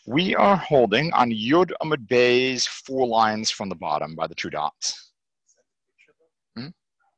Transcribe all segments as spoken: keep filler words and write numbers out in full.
We are holding on Yud Amud Bey's four lines from the bottom by the two dots. Hmm?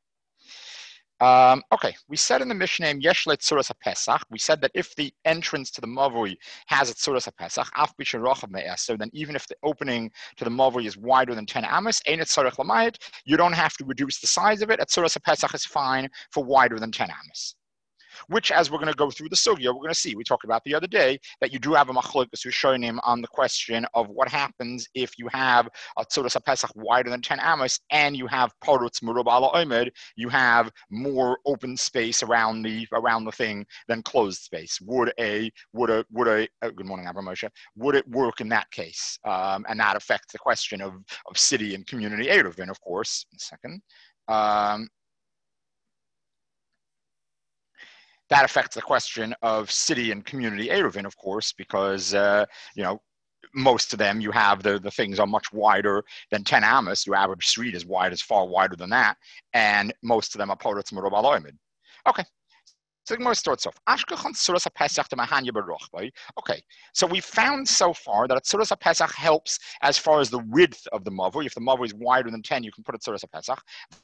Um, okay, we said in the Mishnah, Yesh le'tzuras haPesach. We said that if the entrance to the Mavui has a tzuras haPesach, af b'sherochav me'es, so then even if the opening to the Mavui is wider than ten amos, ein et tzarech l'mayit, you don't have to reduce the size of it. A tzuras haPesach is fine for wider than ten amos. Which, as we're going to go through the sugya, we're going to see, we talked about the other day, that you do have a machlokas rishonim on the question of what happens if you have a tzuras haPesach wider than ten amos and you have parutz merub ala omed, you have more open space around the around the thing than closed space. Would a would a would a uh, good morning, Avram Moshe, would it work in that case? Um, and that affects the question of of city and community eruvin, of course. In a second. Um, That affects the question of city and community eruvin, of course, because uh, you know most of them you have the the things are much wider than ten amos. Your average street is wide, is far wider than that, and most of them are parutz merub ala omed. Okay. So the Gemara starts off. Okay, so we found so far that a tzuras haPesach helps as far as the width of the mavui. If the mavui is wider than ten, you can put a tzuras haPesach.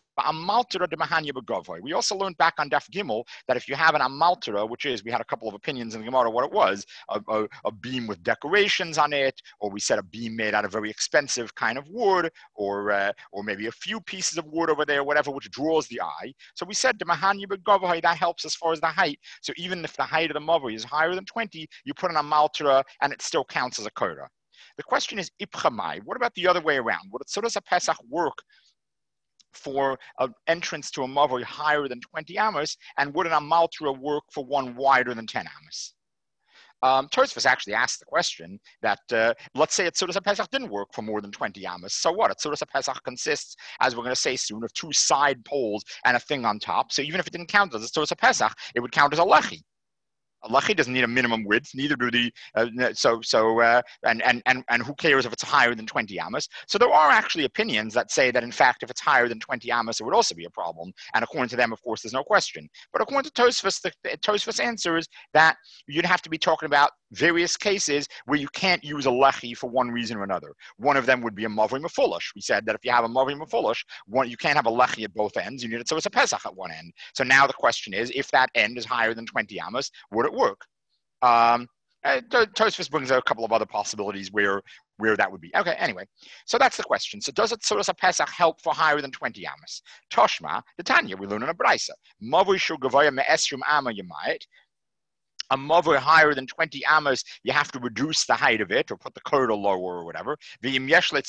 We also learned back on Daf Gimel that if you have an amaltera, which is, we had a couple of opinions in the Gemara what it was, a, a, a beam with decorations on it, or we said a beam made out of very expensive kind of wood, or uh, or maybe a few pieces of wood over there, whatever, which draws the eye. So we said that helps as far as the height. So even if the height of the mavui is higher than twenty, you put an amaltera and it still counts as a korah. The question is, ipchamai, what about the other way around? Would a tzuras haPesach work for an entrance to a mavui higher than twenty amos, and would an amaltera work for one wider than ten amos? Um, Tosfos actually asked the question that, uh, let's say a tzuras haPesach didn't work for more than twenty amos. So what? A tzuras haPesach consists, as we're going to say soon, of two side poles and a thing on top. So even if it didn't count as a tzuras haPesach, it would count as a lechi. A lechi doesn't need a minimum width, neither do the, uh, so, so uh, and, and, and, and who cares if it's higher than twenty amos? So there are actually opinions that say that, in fact, if it's higher than twenty amos, it would also be a problem. And according to them, of course, there's no question. But according to Tosfos, the, the Tosfos answers that you'd have to be talking about various cases where you can't use a lechi for one reason or another. One of them would be a mavui mefulish. We said that if you have a mavui mefulish, one, you can't have a lechi at both ends. You need a tzuras haPesach at one end. So now the question is, if that end is higher than twenty amos, would it work? Um, Tosfos brings out a couple of other possibilities where where that would be. Okay, anyway, so that's the question. So does a tzuras haPesach help for higher than twenty amos? Toshma, the Tanya, we learn in a brisa. Mavui shu gavaya me'esrim ama yamayit. A mavui higher than twenty amos, you have to reduce the height of it or put the korah lower or whatever. And the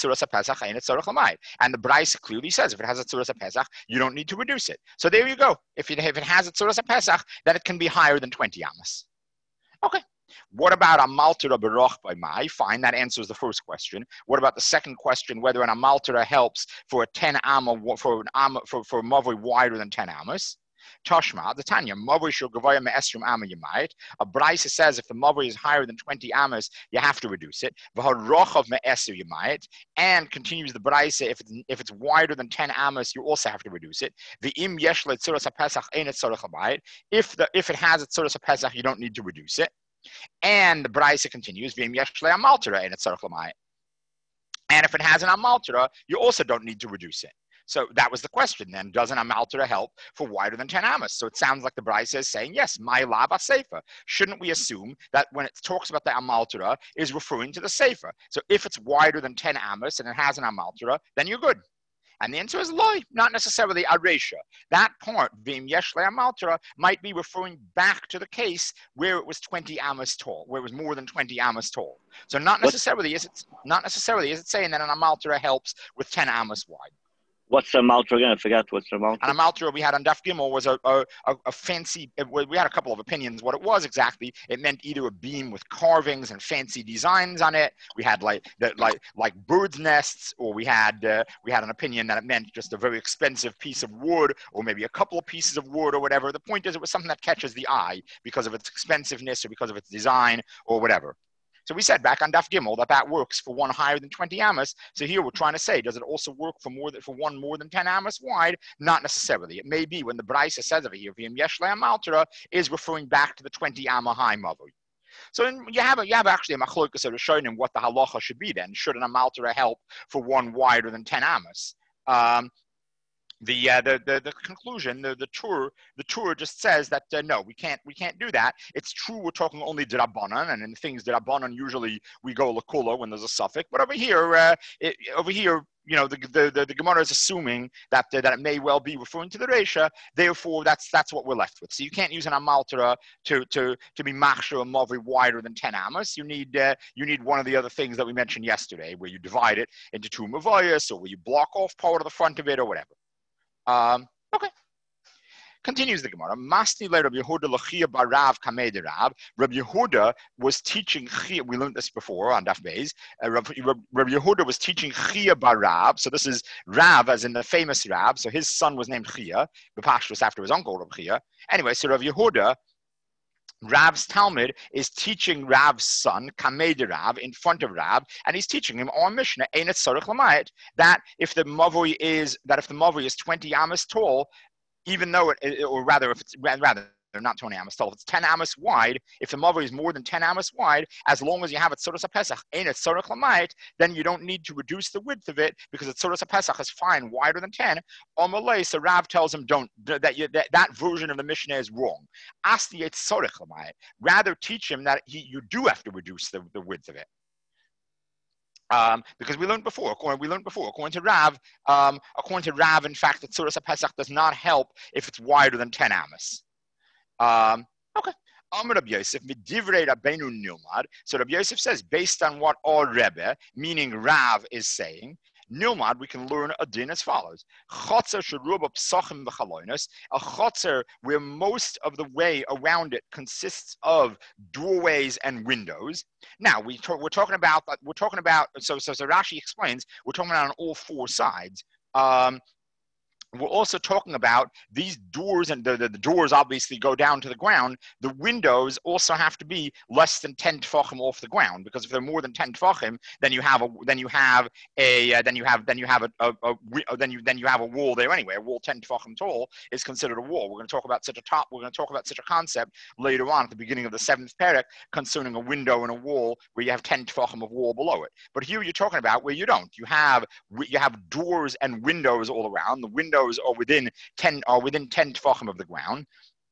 brisa clearly says if it has a tzuras haPesach, you don't need to reduce it. So there you go. If it, if it has a tzuras haPesach, then it can be higher than twenty amos. Okay. What about amaltera baroch by mai? Fine, that answers the first question. What about the second question, whether an amaltera helps for a ten amma, for an amma, for, for a mavui wider than ten amos? Toshma, the Tanya, mavui shel gavaya me'esrim amma yamayit. A brisa says if the mavui is higher than twenty amos, you have to reduce it. V'harochav me'eser yamayit, and continues the brisa, if it's if it's wider than ten amos, you also have to reduce it. V'im yesh le'tzuras haPesach ein et tzarech l'mayit. If the if it has a tzuras haPesach, you don't need to reduce it. And the brisa continues, v'im yesh le'amaltera ein et tzarech l'mayit. And if it has an amaltera, you also don't need to reduce it. So that was the question then. Does an amaltera help for wider than ten amos? So it sounds like the brisa is saying, yes, my lava sefer. Shouldn't we assume that when it talks about the amaltera is referring to the sefer? So if it's wider than ten amos and it has an amaltera, then you're good. And the answer is loy, not necessarily aresha. That part, vim yesh le'amaltera, might be referring back to the case where it was twenty amos tall, where it was more than twenty amos tall. So not necessarily is it not necessarily is it saying that an amaltera helps with ten amos wide. What's the amaltera again? I forgot what's the amaltera. An amaltera we had on Daf Gimel was a, a, a fancy, we had a couple of opinions what it was exactly. It meant either a beam with carvings and fancy designs on it. We had like like like birds' nests, or we had uh, we had an opinion that it meant just a very expensive piece of wood, or maybe a couple of pieces of wood or whatever. The point is it was something that catches the eye because of its expensiveness or because of its design or whatever. So we said back on Daf Gimel that that works for one higher than twenty amos. So here we're trying to say, does it also work for more than, for one more than ten amos wide? Not necessarily. It may be when the brisa says over here, v'im yesh le'amaltera, is referring back to the twenty amma high mavui. So then you have a, you have actually a machlokas of showing him what the halacha should be then. Should an amaltera help for one wider than ten amos? Um, The, uh, the the the conclusion, the the tour, the tour just says that uh, no, we can't we can't do that. It's true we're talking only drabanan, and in things drabanan usually we go lakula when there's a suffix. But over here, uh, it, over here, you know, the the the, the Gemara is assuming that uh, that it may well be referring to the Reisha. Therefore, that's that's what we're left with. So you can't use an amaltera to to to be machshir a mavri wider than ten amos. You need uh, you need one of the other things that we mentioned yesterday, where you divide it into two mavayas, or where you block off part of the front of it, or whatever. Um, okay. Continues the Gemara. Masni le Rabbi Yehuda l'chia barav kamei de Rav. Rabbi Yehuda was teaching chia. We learned this before on Daf Beis. Uh, Rabbi, Rabbi Yehuda was teaching chia barav. So this is Rav, as in the famous Rav. So his son was named Chia. The Pashtus after his uncle Rabbi Chia. Anyway, so Rabbi Yehuda, Rav's Talmud, is teaching Rav's son, Kamei de Rav, in front of Rav, and he's teaching him on Mishnah, Ein et Tzorich Lamayit, that if the mavui is that if the mavui is twenty amos tall, even though it, or rather, if it's rather not twenty amos tall, if it's ten amos wide, if the mavui is more than ten amos wide, as long as you have it Tzoros HaPesach, Ein et Tzorich Lamayit, then you don't need to reduce the width of it because the Tzoros HaPesach is fine wider than ten. On Malay, so Rav tells him don't that you, that, that version of the Mishnah is wrong. Asti et Tzorich Lamayit. Rather teach him that he, you do have to reduce the, the width of it. Um, because we learned before, according, we learned before, according to Rav, um, according to Rav, in fact, the Tzoros HaPesach does not help if it's wider than ten amos. Um, okay. Amar Rabbi Yosef, midivrei Rabbeinu nilmad. So Rabbi Yosef says, based on what our Rebbe, meaning Rav, is saying, nilmad, we can learn a din as follows. Chotzer sheruba psachim v'chalonos. A chotzer where most of the way around it consists of doorways and windows. Now we talk, we're talking about we're talking about so so so Rashi explains we're talking about on all four sides. Um, We're also talking about these doors, and the, the, the doors obviously go down to the ground. The windows also have to be less than ten tefachim off the ground, because if they're more than ten tefachim, then you have a then you have a uh, then you have then you have a, a, a then you then you have a wall there anyway. A wall ten tefachim tall is considered a wall. We're going to talk about such a top. We're going to talk about such a concept later on at the beginning of the seventh perek concerning a window and a wall where you have ten tefachim of wall below it. But here you're talking about where you don't. You have you have doors and windows all around. The windows are within ten are within ten tefachim of the ground.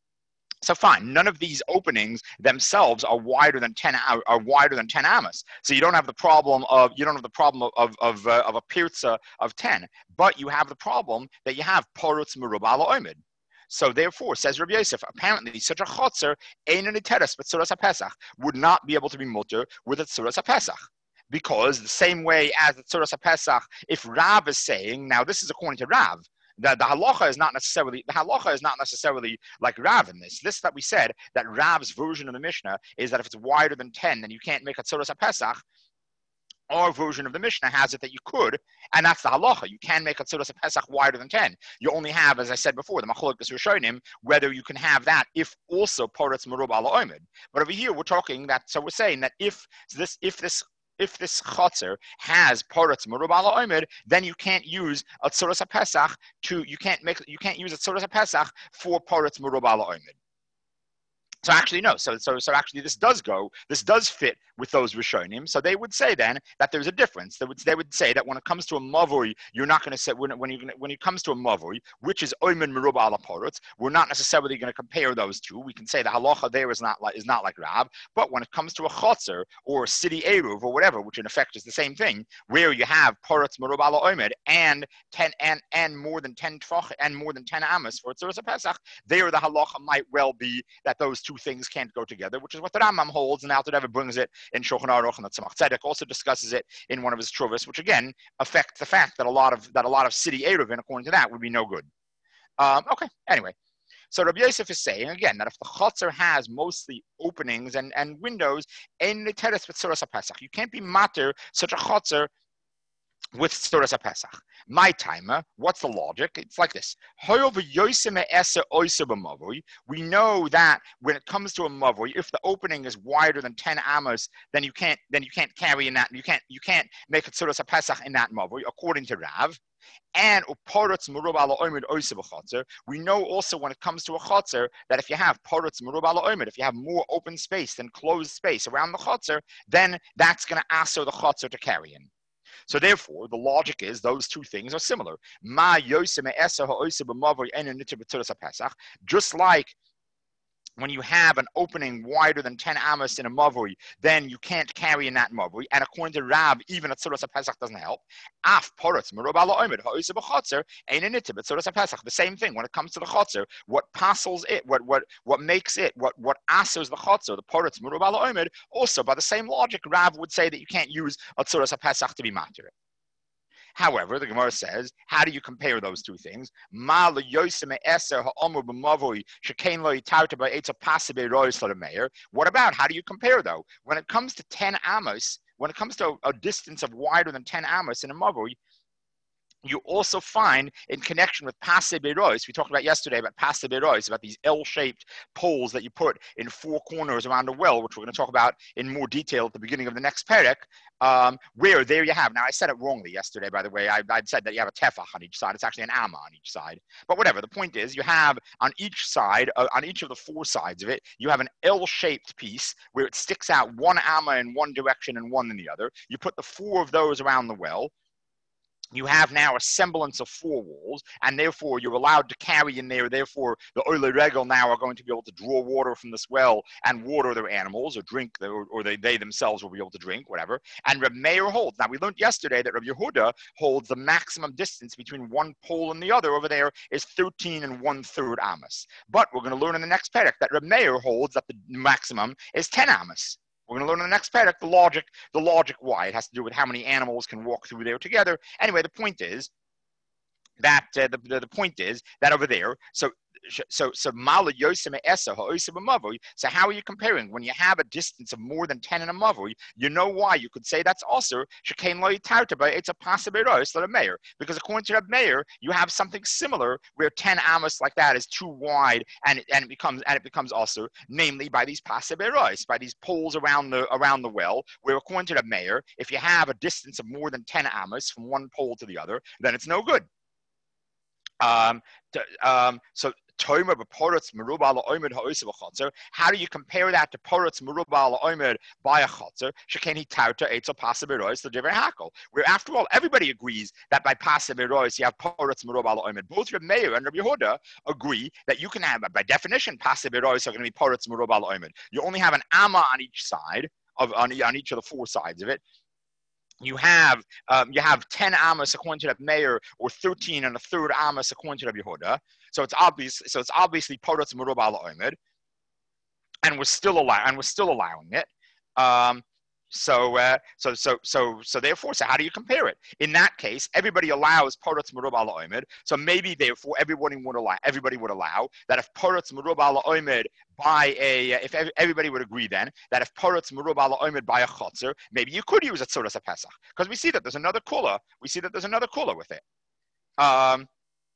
So fine, none of these openings themselves are wider than ten are wider than ten amos. So you don't have the problem of you don't have the problem of of of, uh, of a pirza of ten, but you have the problem that you have porutz merubah ala omed. So therefore, says Rabbi Yosef, apparently such a chotzer ein an iteres but tzuras haPesach would not be able to be mutter with a tzuras haPesach. Because the same way as the tzuras haPesach, if Rav is saying, now this is according to Rav, that the halacha is not necessarily the halacha is not necessarily like Rav in this. This that we said that Rav's version of the Mishnah is that if it's wider than ten, then you can't make a tzuras haPesach. Our version of the Mishnah has it that you could, and that's the halacha. You can make a tzuras haPesach wider than ten. You only have, as I said before, the machlokas rishonim, whether you can have that if also poretz merubah ala omed. But over here we're talking that, so we're saying that if this if this If this chotzer has poretz merubah ala omed, then you can't use a tzuras haPesach to you can't make you can't use a tzuras haPesach for poretz merubah ala omed. So actually, no. So, so, so actually, this does go. This does fit with those Rishonim. So they would say then that there's a difference. They would, they would say that when it comes to a mavui, you're not going to say when when you when it comes to a mavui, which is oimen merubah ala porutz, we're not necessarily going to compare those two. We can say the halacha there is not like is not like Rav. But when it comes to a chotzer or a city eruv or whatever, which in effect is the same thing, where you have porutz merubah ala omed and ten and and more than ten tfach and more than ten amos for tzuras haPesach, there the halacha might well be that those two things can't go together, which is what the Rambam holds, and Alter Rebbe brings it in Shulchan Aruch, and the Tzemach Tzedek also discusses it in one of his Truvas, which again affects the fact that a lot of that a lot of city eruvin, according to that, would be no good. Um, okay, anyway, so Rabbi Yosef is saying again that if the chotzer has mostly openings and, and windows, ein niteres b'tzuras haPesach, you can't be mater such a chotzer with Tzuras HaPesach. My timer, what's the logic? It's like this. We know that when it comes to a mavoi, if the opening is wider than ten amos, then you can't then you can't carry in that you can't you can't make a Tzuras HaPesach in that mavoi, according to Rav. And we know also when it comes to a chotzer that if you have parutz merub ala oimid, if you have more open space than closed space around the chotzer, then that's going to aso the chotzer to carry in. So therefore, the logic is those two things are similar. Just like when you have an opening wider than ten amos in a mavui, then you can't carry in that mavui. And according to Rav, even a tzuras HaPesach doesn't help. Af parutz merub ala oimid ha'oisa b'chotzer ein initib tzuras HaPesach. The same thing when it comes to the chotzer. What passels it, what what what makes it, what what asers the chotzer, the parutz merub ala oimid. Also, by the same logic, Rav would say that you can't use a tzuras HaPesach to be matir. However, the Gemara says, how do you compare those two things? What about, how do you compare though? When it comes to ten amos, when it comes to a distance of wider than ten amos in a mavoi, you also find in connection with Pasei Berois, we talked about yesterday about Pasei Berois, about these L-shaped poles that you put in four corners around a well, which we're going to talk about in more detail at the beginning of the next perek, um, where there you have, now I said it wrongly yesterday, by the way, I, I'd said that you have a tefach on each side, it's actually an amma on each side, but whatever, the point is, you have on each side, uh, on each of the four sides of it, you have an L-shaped piece where it sticks out one amma in one direction and one in the other, you put the four of those around the well, you have now a semblance of four walls, and therefore you're allowed to carry in there. Therefore, the Oile Regel now are going to be able to draw water from this well and water their animals, or drink, or, or they, they themselves will be able to drink, whatever. And Reb Meir holds. Now, we learned yesterday that Reb Yehuda holds the maximum distance between one pole and the other over there is thirteen and one third amos. But we're going to learn in the next perek that Reb Meir holds that the maximum is ten amos. We're going to learn in the next perek the logic, the logic why. It has to do with how many animals can walk through there together. Anyway, the point is that uh, the, the the point is that over there. So so so mala yosem esa ha'osem mavoi. So how are you comparing when you have a distance of more than ten in a mavoi? You know why you could say that's also shekain lo yitarta, but it's a possibility that a mayor, because according to Reb Meir, you have something similar where ten amos like that is too wide, and it, and it becomes and it becomes also, namely by these possibilities, by these poles around the around the well, where according to Reb Meir, if you have a distance of more than ten amos from one pole to the other, then it's no good. Um, to, um, so how do you compare that to Poretz Meruba Ala Omer by a Chotzer? Shekeni Tauta Eitzel Pasa Berois the Divrei Hakel. Where after all, everybody agrees that by Pasa Berois you have Poretz Meruba Ala Omer. Both Reb Meir and Reb Yehuda agree that you can have, by definition, Pasa Berois are going to be Poretz Meruba Ala Omer. You only have an Amma on each side of on, on each of the four sides of it. You have um, you have ten amos according to Reb Meir, or thirteen and a third amos according to Reb Yehuda. So it's obvious. So it's obviously Poretz Meruba Ala Omer, and we're still allowing and we're still allowing it. Um, so uh, so so so so therefore, so how do you compare it? In that case, everybody allows Poretz Meruba Ala Omer. So maybe therefore everybody would allow everybody would allow that if Poretz Meruba Ala Omer by a, if everybody would agree then that if Poretz Meruba Ala Omer by a Chotzer, maybe you could use a Tzuras HaPesach, because we see that there's another kula. We see that there's another kula with it. Um.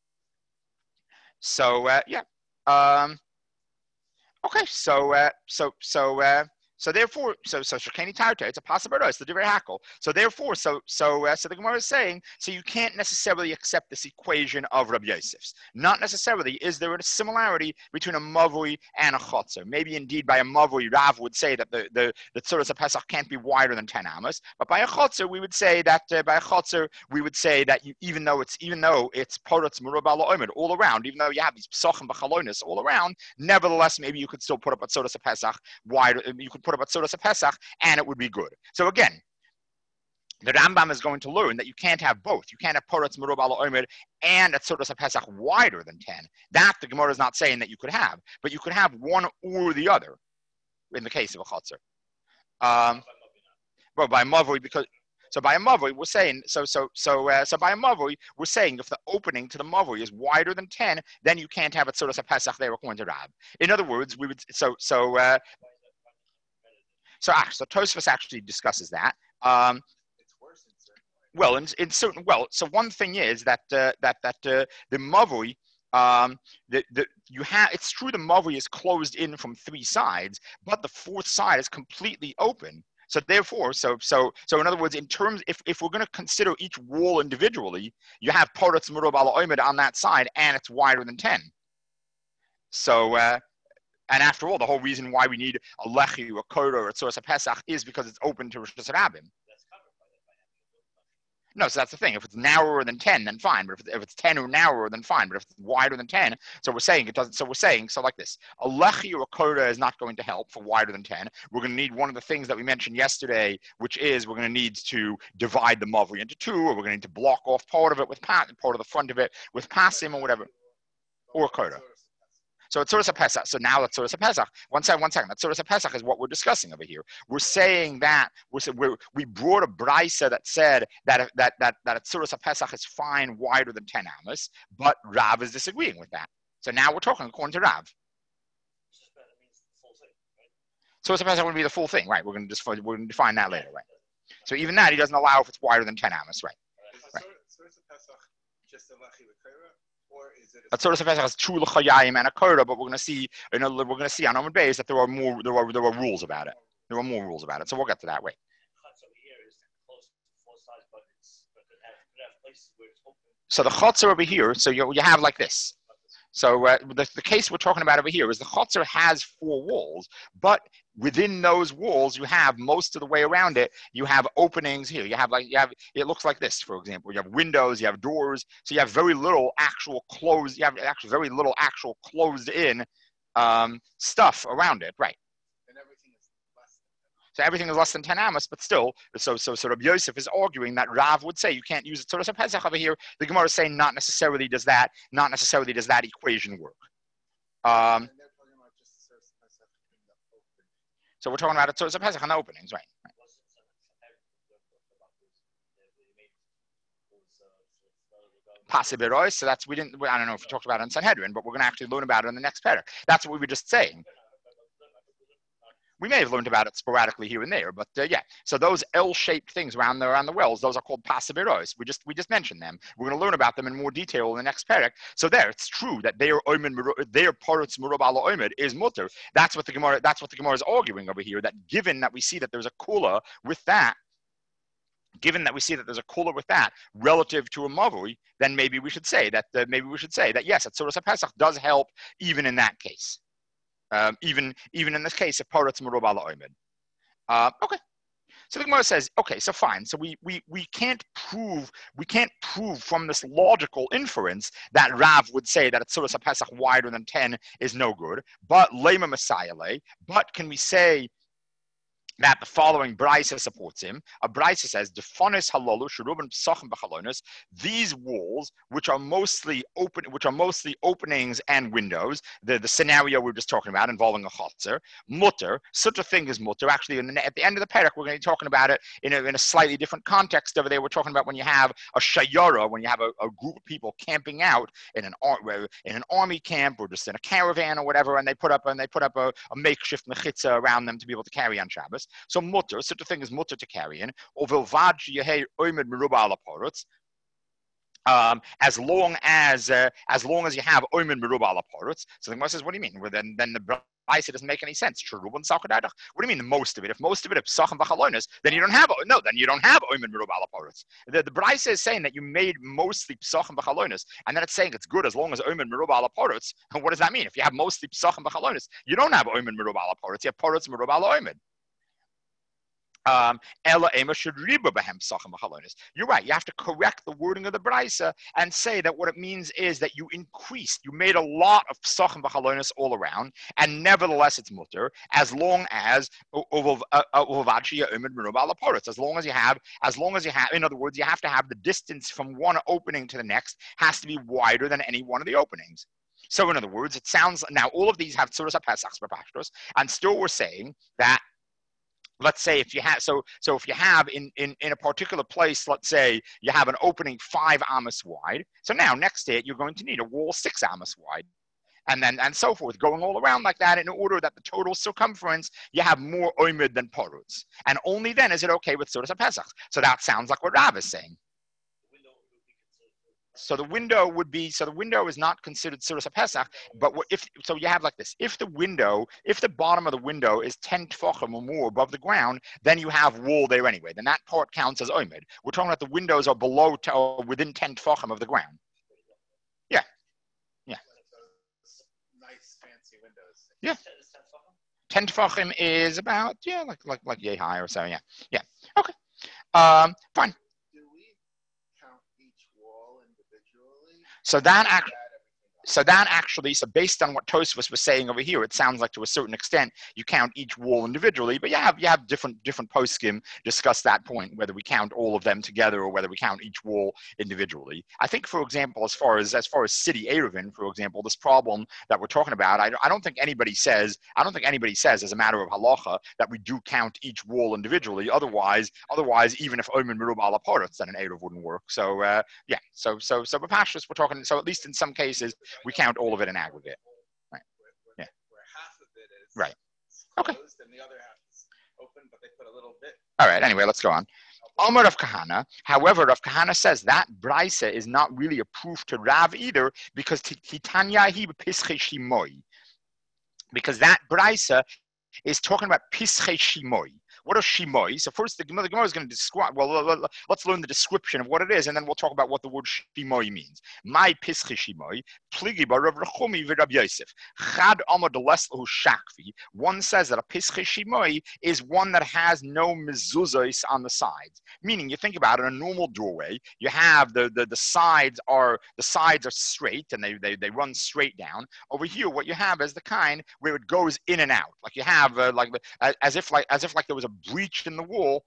So uh, yeah. Um. Okay. So uh, so so. Uh, So therefore, so so shekeni tarta, it's a possibility. It's the divrei hakel. So therefore, so so uh, so the Gemara is saying, so you can't necessarily accept this equation of Rabbi Yosef's. Not necessarily is there a similarity between a mavui and a chotzer. Maybe indeed by a mavui, Rav would say that the the the tzuras HaPesach can't be wider than ten amos. But by a chotzer, we would say that uh, by a chotzer, we would say that you, even though it's even though it's poretz meruba ala omer all around, even though you have these psachim b'chalonis all around, nevertheless, maybe you could still put up a tzuras HaPesach wider. You could put up a Tzuras HaPesach, and it would be good. So again, the Rambam is going to learn that you can't have both. You can't have Poretz Meruba Ala Omer and a Tzuras HaPesach wider than ten. That the Gemara is not saying that you could have, but you could have one or the other in the case of a Chotzer. Um, well, by Mavui, because so by a Mavui, we're saying so so so uh, so by a Mavui, we're saying if the opening to the Mavui is wider than ten, then you can't have a Tzuras HaPesach there according to Rab. In other words, we would so so. Uh, So, so Tosfos actually discusses that. Um, Well, in, in certain, well, so one thing is that uh, that that uh, the mavui, um, the, the you have it's true the mavui is closed in from three sides, but the fourth side is completely open. So therefore, so so so in other words, in terms, if, if we're going to consider each wall individually, you have Poretz Merub Ala Oimid on that side, and it's wider than ten. So. Uh, And after all, the whole reason why we need a lechi or a koda or a tzoras pesach is because it's open to Rosh Hashanah. No, so that's the thing. If it's narrower than ten, then fine. But if it's, if it's ten or narrower, then fine. But if it's wider than ten, so we're saying it doesn't. So we're saying so like this: a lechi or a koda is not going to help for wider than ten. We're going to need one of the things that we mentioned yesterday, which is we're going to need to divide the mavri into two, or we're going to need to block off part of it with pat, part of the front of it with pasim or whatever, or a koda. So it's Tzoras Pesach. So now that's Tzoras Pesach. One second, one second. That Tzoras Pesach is what we're discussing over here. We're saying that we're, we're, we brought a brisa that said that that that that a Tzoras Pesach is fine wider than ten amos, but Rav is disagreeing with that. So now we're talking according to Rav. Tzoras Pesach would be the full thing, right? We're going to just we're going to define that later, right? So even that he doesn't allow if it's wider than ten amos, right? Right. Just a lechi l'kaira, or is it a Tzoras Pesach has two l'chayayim and a koda, but we're going to see, you know, we're going to see on Amud Beis that there are more, there are there are rules about it. There are more rules about it. So we'll get to that. Wait. So the chotzer over here, so you you have like this. So uh, the, the case we're talking about over here is the chotzer has four walls, but within those walls, you have most of the way around it, you have openings here. You have like, you have, it looks like this, for example. You have windows, you have doors. So you have very little actual closed, you have actually very little actual closed in um, stuff around it, right? and everything is less than So everything is less than ten amos, but still, so so so Rabbi Yosef is arguing that Rav would say you can't use it. Tzoras Pesach over here. The Gemara is saying not necessarily does that, not necessarily does that equation work. Um, and they're talking about just Tzoras Pesach in the open. so we're talking about a Tzoras Pesach on the openings, right? right. Pasibirois, so that's, we didn't, I don't know if we talked about it in Sanhedrin, but we're going to actually learn about it in the next parak. That's what we were just saying. We may have learned about it sporadically here and there, but uh, yeah. So those L-shaped things around the around the wells, those are called pasibirois. We just we just mentioned them. We're going to learn about them in more detail in the next parak. So there, it's true that their oimed, their parutz merub ala oimed is mutter. That's what the Gemara. That's what the Gemara is arguing over here. That given that we see that there's a kula with that, given that we see that there's a kula with that relative to a mavui, then maybe we should say that uh, maybe we should say that yes, a Tzoras Pesach does help even in that case. Um, even even in this case, if paratz merub ala oimed. Uh, okay. So the Gemara says, okay, so fine. So we we we can't prove we can't prove from this logical inference that Rav would say that a Tzoras Pesach wider than ten is no good. But lema Messiah lay. But can we say that the following brisa supports him? A brisa says, "Defonis halalu sherubim psachim b'chalonis." These walls, which are mostly open, which are mostly openings and windows, the, the scenario we were just talking about involving a chotzer, mutter. Such a thing as mutter. Actually, in the, at the end of the parak, we're going to be talking about it in a, in a slightly different context. Over there, we're talking about when you have a shayara, when you have a, a group of people camping out in an in an army camp or just in a caravan or whatever, and they put up and they put up a, a makeshift mechitza around them to be able to carry on Shabbos. So mutter, such a thing as mutter to carry in, um, as long as uh, as long as you have oimed merub ala parutz. So the Gemara says, what do you mean? Well, then then the brisa doesn't make any sense. What do you mean the most of it? If most of it is psachim v'chalonis, then you don't have no, then you don't have oimed merub ala parutz. The the brisa is saying that you made mostly psachim v'chalonis, and then it's saying it's good as long as oimed merub ala parutz. And what does that mean? If you have mostly psachim v'chalonis, you don't have oimed merub ala parutz. You have parutz merub ala oimed. Um, You're right. You have to correct the wording of the brisa and say that what it means is that you increased, you made a lot of psachim v'chalonis all around, and nevertheless it's mutter as long as as long as you have, as long as you have, in other words, you have to have the distance from one opening to the next has to be wider than any one of the openings. So in other words, it sounds now all of these have Tzoras Pesachs b'pashtos, and still we're saying that. Let's say if you have so so if you have in, in, in a particular place, let's say you have an opening five amos wide. So now next to it, you're going to need a wall six amos wide. And then and so forth, going all around like that in order that the total circumference, you have more oimid than parutz. And only then is it okay with Tzoras Pesach. So that sounds like what Rav is saying. So the window would be, so the window is not considered Suras HaPesach, but what if, so you have like this, if the window, if the bottom of the window is ten tefachim or more above the ground, then you have wall there anyway. Then that part counts as omed. We're talking about the windows are below, to, or within ten tefachim of the ground. Yeah. Yeah. Nice, fancy windows. Yeah. ten tefachim is about, yeah, like, like, like yay high or so, yeah. Yeah. Okay. Um, fine. Do we count each wall individually? So that actually, so that actually, so based on what Tosfos was saying over here, it sounds like to a certain extent you count each wall individually, but you have you have different different poskim discuss that point, whether we count all of them together or whether we count each wall individually. I think, for example, as far as as far as city Eruvin, for example, this problem that we're talking about, I, I don't think anybody says, I don't think anybody says as a matter of halacha that we do count each wall individually. Otherwise, otherwise, even if Omen Merub ala Paretz, then an Eruv wouldn't work. So uh, yeah, so so so Bapashas, we're talking. So at least in some cases, we count all of it in aggregate. Right. Where, Yeah. where half of it is Right. closed Okay. and the other half is open, but they put a little bit. All right. Anyway, let's go on. Amar Rav Kahana. However, Rav Kahana says that Braisa is not really a proof to Rav either, because Titanya he Pischei Shimoi. Because that Braisa is talking about Pischei Shimoi. What are Shimoi? So first, the Gemara is going to describe, well, let's learn the description of what it is, and then we'll talk about what the word Shimoi means. My Pischei Shimoi, Pligi bar Rav Rechumi v'Rab Yosef. Chad Amar Deleslahu Shakvi. One says that a Pischei Shimoi is one that has no mezuzos on the sides. Meaning, you think about it, in a normal doorway, you have the, the, the sides are the sides are straight, and they, they, they run straight down. Over here, what you have is the kind where it goes in and out. Like you have, uh, like as if like as if like there was a breach in the wall,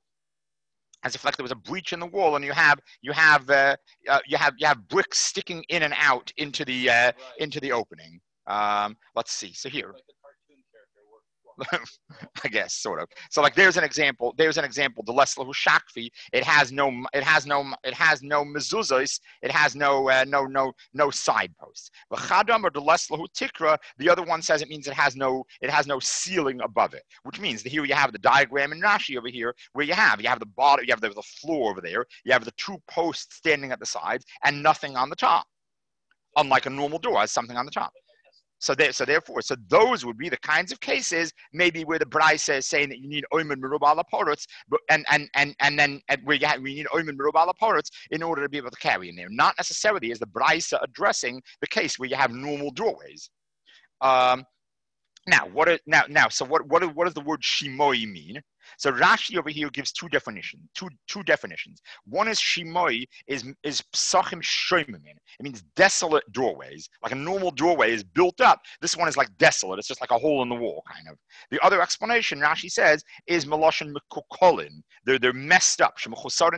as if like there was a breach in the wall, and you have you have uh, uh, you have you have bricks sticking in and out into the uh, Right. into the opening. Um, let's see. So here, Like the cartoon character work. I guess sort of. So like there's an example. There's an example. The Leslahu Shakfi. It has no. It has no. It has no mezuzos. It has no. Uh, no. No. No side posts. The Chadam or the Leslahu Tikra. The other one says it means it has no. It has no ceiling above it. Which means that here you have the diagram in Rashi over here, where you have you have the bottom. You have the, the floor over there. You have the two posts standing at the sides and nothing on the top. Unlike a normal door, has something on the top. So, they, so therefore, so those would be the kinds of cases maybe where the Braisa is saying that you need Oymen Merub ala Paretz, but and and and and then and where you have, we need Oymen Merub ala Paretz in order to be able to carry in there. Not necessarily is the Braisa addressing the case where you have normal doorways. Um, now, what is now now? So what what what does the word Shimoi mean? So Rashi over here gives two definitions. Two two definitions. One is Shimoi is is psachim shoimin. It means desolate doorways. Like a normal doorway is built up. This one is like desolate. It's just like a hole in the wall, kind of. The other explanation Rashi says is meloshin mekukolin. They're they're messed up. You have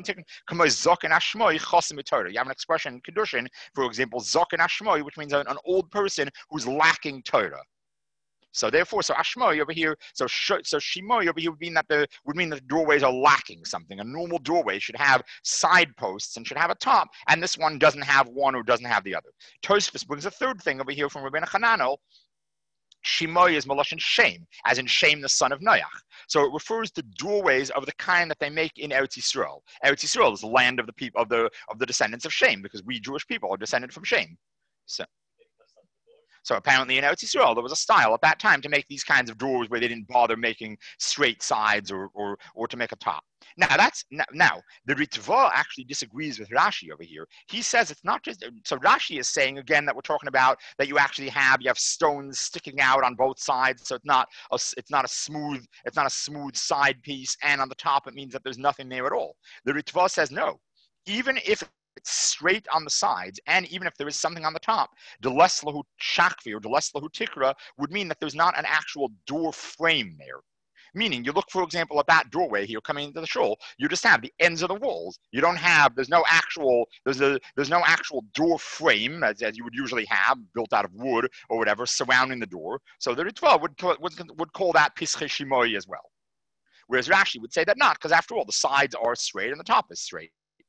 an expression in Kedushin, for example, zokin ashmoi, which means an, an old person who's lacking Torah. So therefore, so Ashmoi over here, so sh- so Shimoi over here would mean that the would mean that the doorways are lacking something. A normal doorway should have side posts and should have a top, and this one doesn't have one or doesn't have the other. Tosfos brings a third thing over here from Rabbeinu Hananel. Shimoi is Maloshin Shem, as in Shem, the son of Noach. So it refers to doorways of the kind that they make in Eretz Yisrael. Eretz Yisrael is the land of the people of the of the descendants of Shem, because we Jewish people are descended from Shem. So. So apparently in Eretz Yisrael, there was a style at that time to make these kinds of doors where they didn't bother making straight sides or or, or to make a top. Now that's now the Ritva actually disagrees with Rashi over here. He says it's not just so Rashi is saying again that we're talking about that you actually have you have stones sticking out on both sides, so it's not a, it's not a smooth it's not a smooth side piece, and on the top it means that there's nothing there at all. The Ritva says no, even if it's straight on the sides, and even if there is something on the top, Deleslahu Shakvi or Deleslahu Tikra would mean that there's not an actual door frame there. Meaning, you look, for example, at that doorway here coming into the shul, you just have the ends of the walls. You don't have, there's no actual, there's a, there's no actual door frame, as, as you would usually have, built out of wood or whatever, surrounding the door. So the Ritva would, would, would call that Pischei Shimoi as well. Whereas Rashi would say that not, because after all, the sides are straight and the top is straight.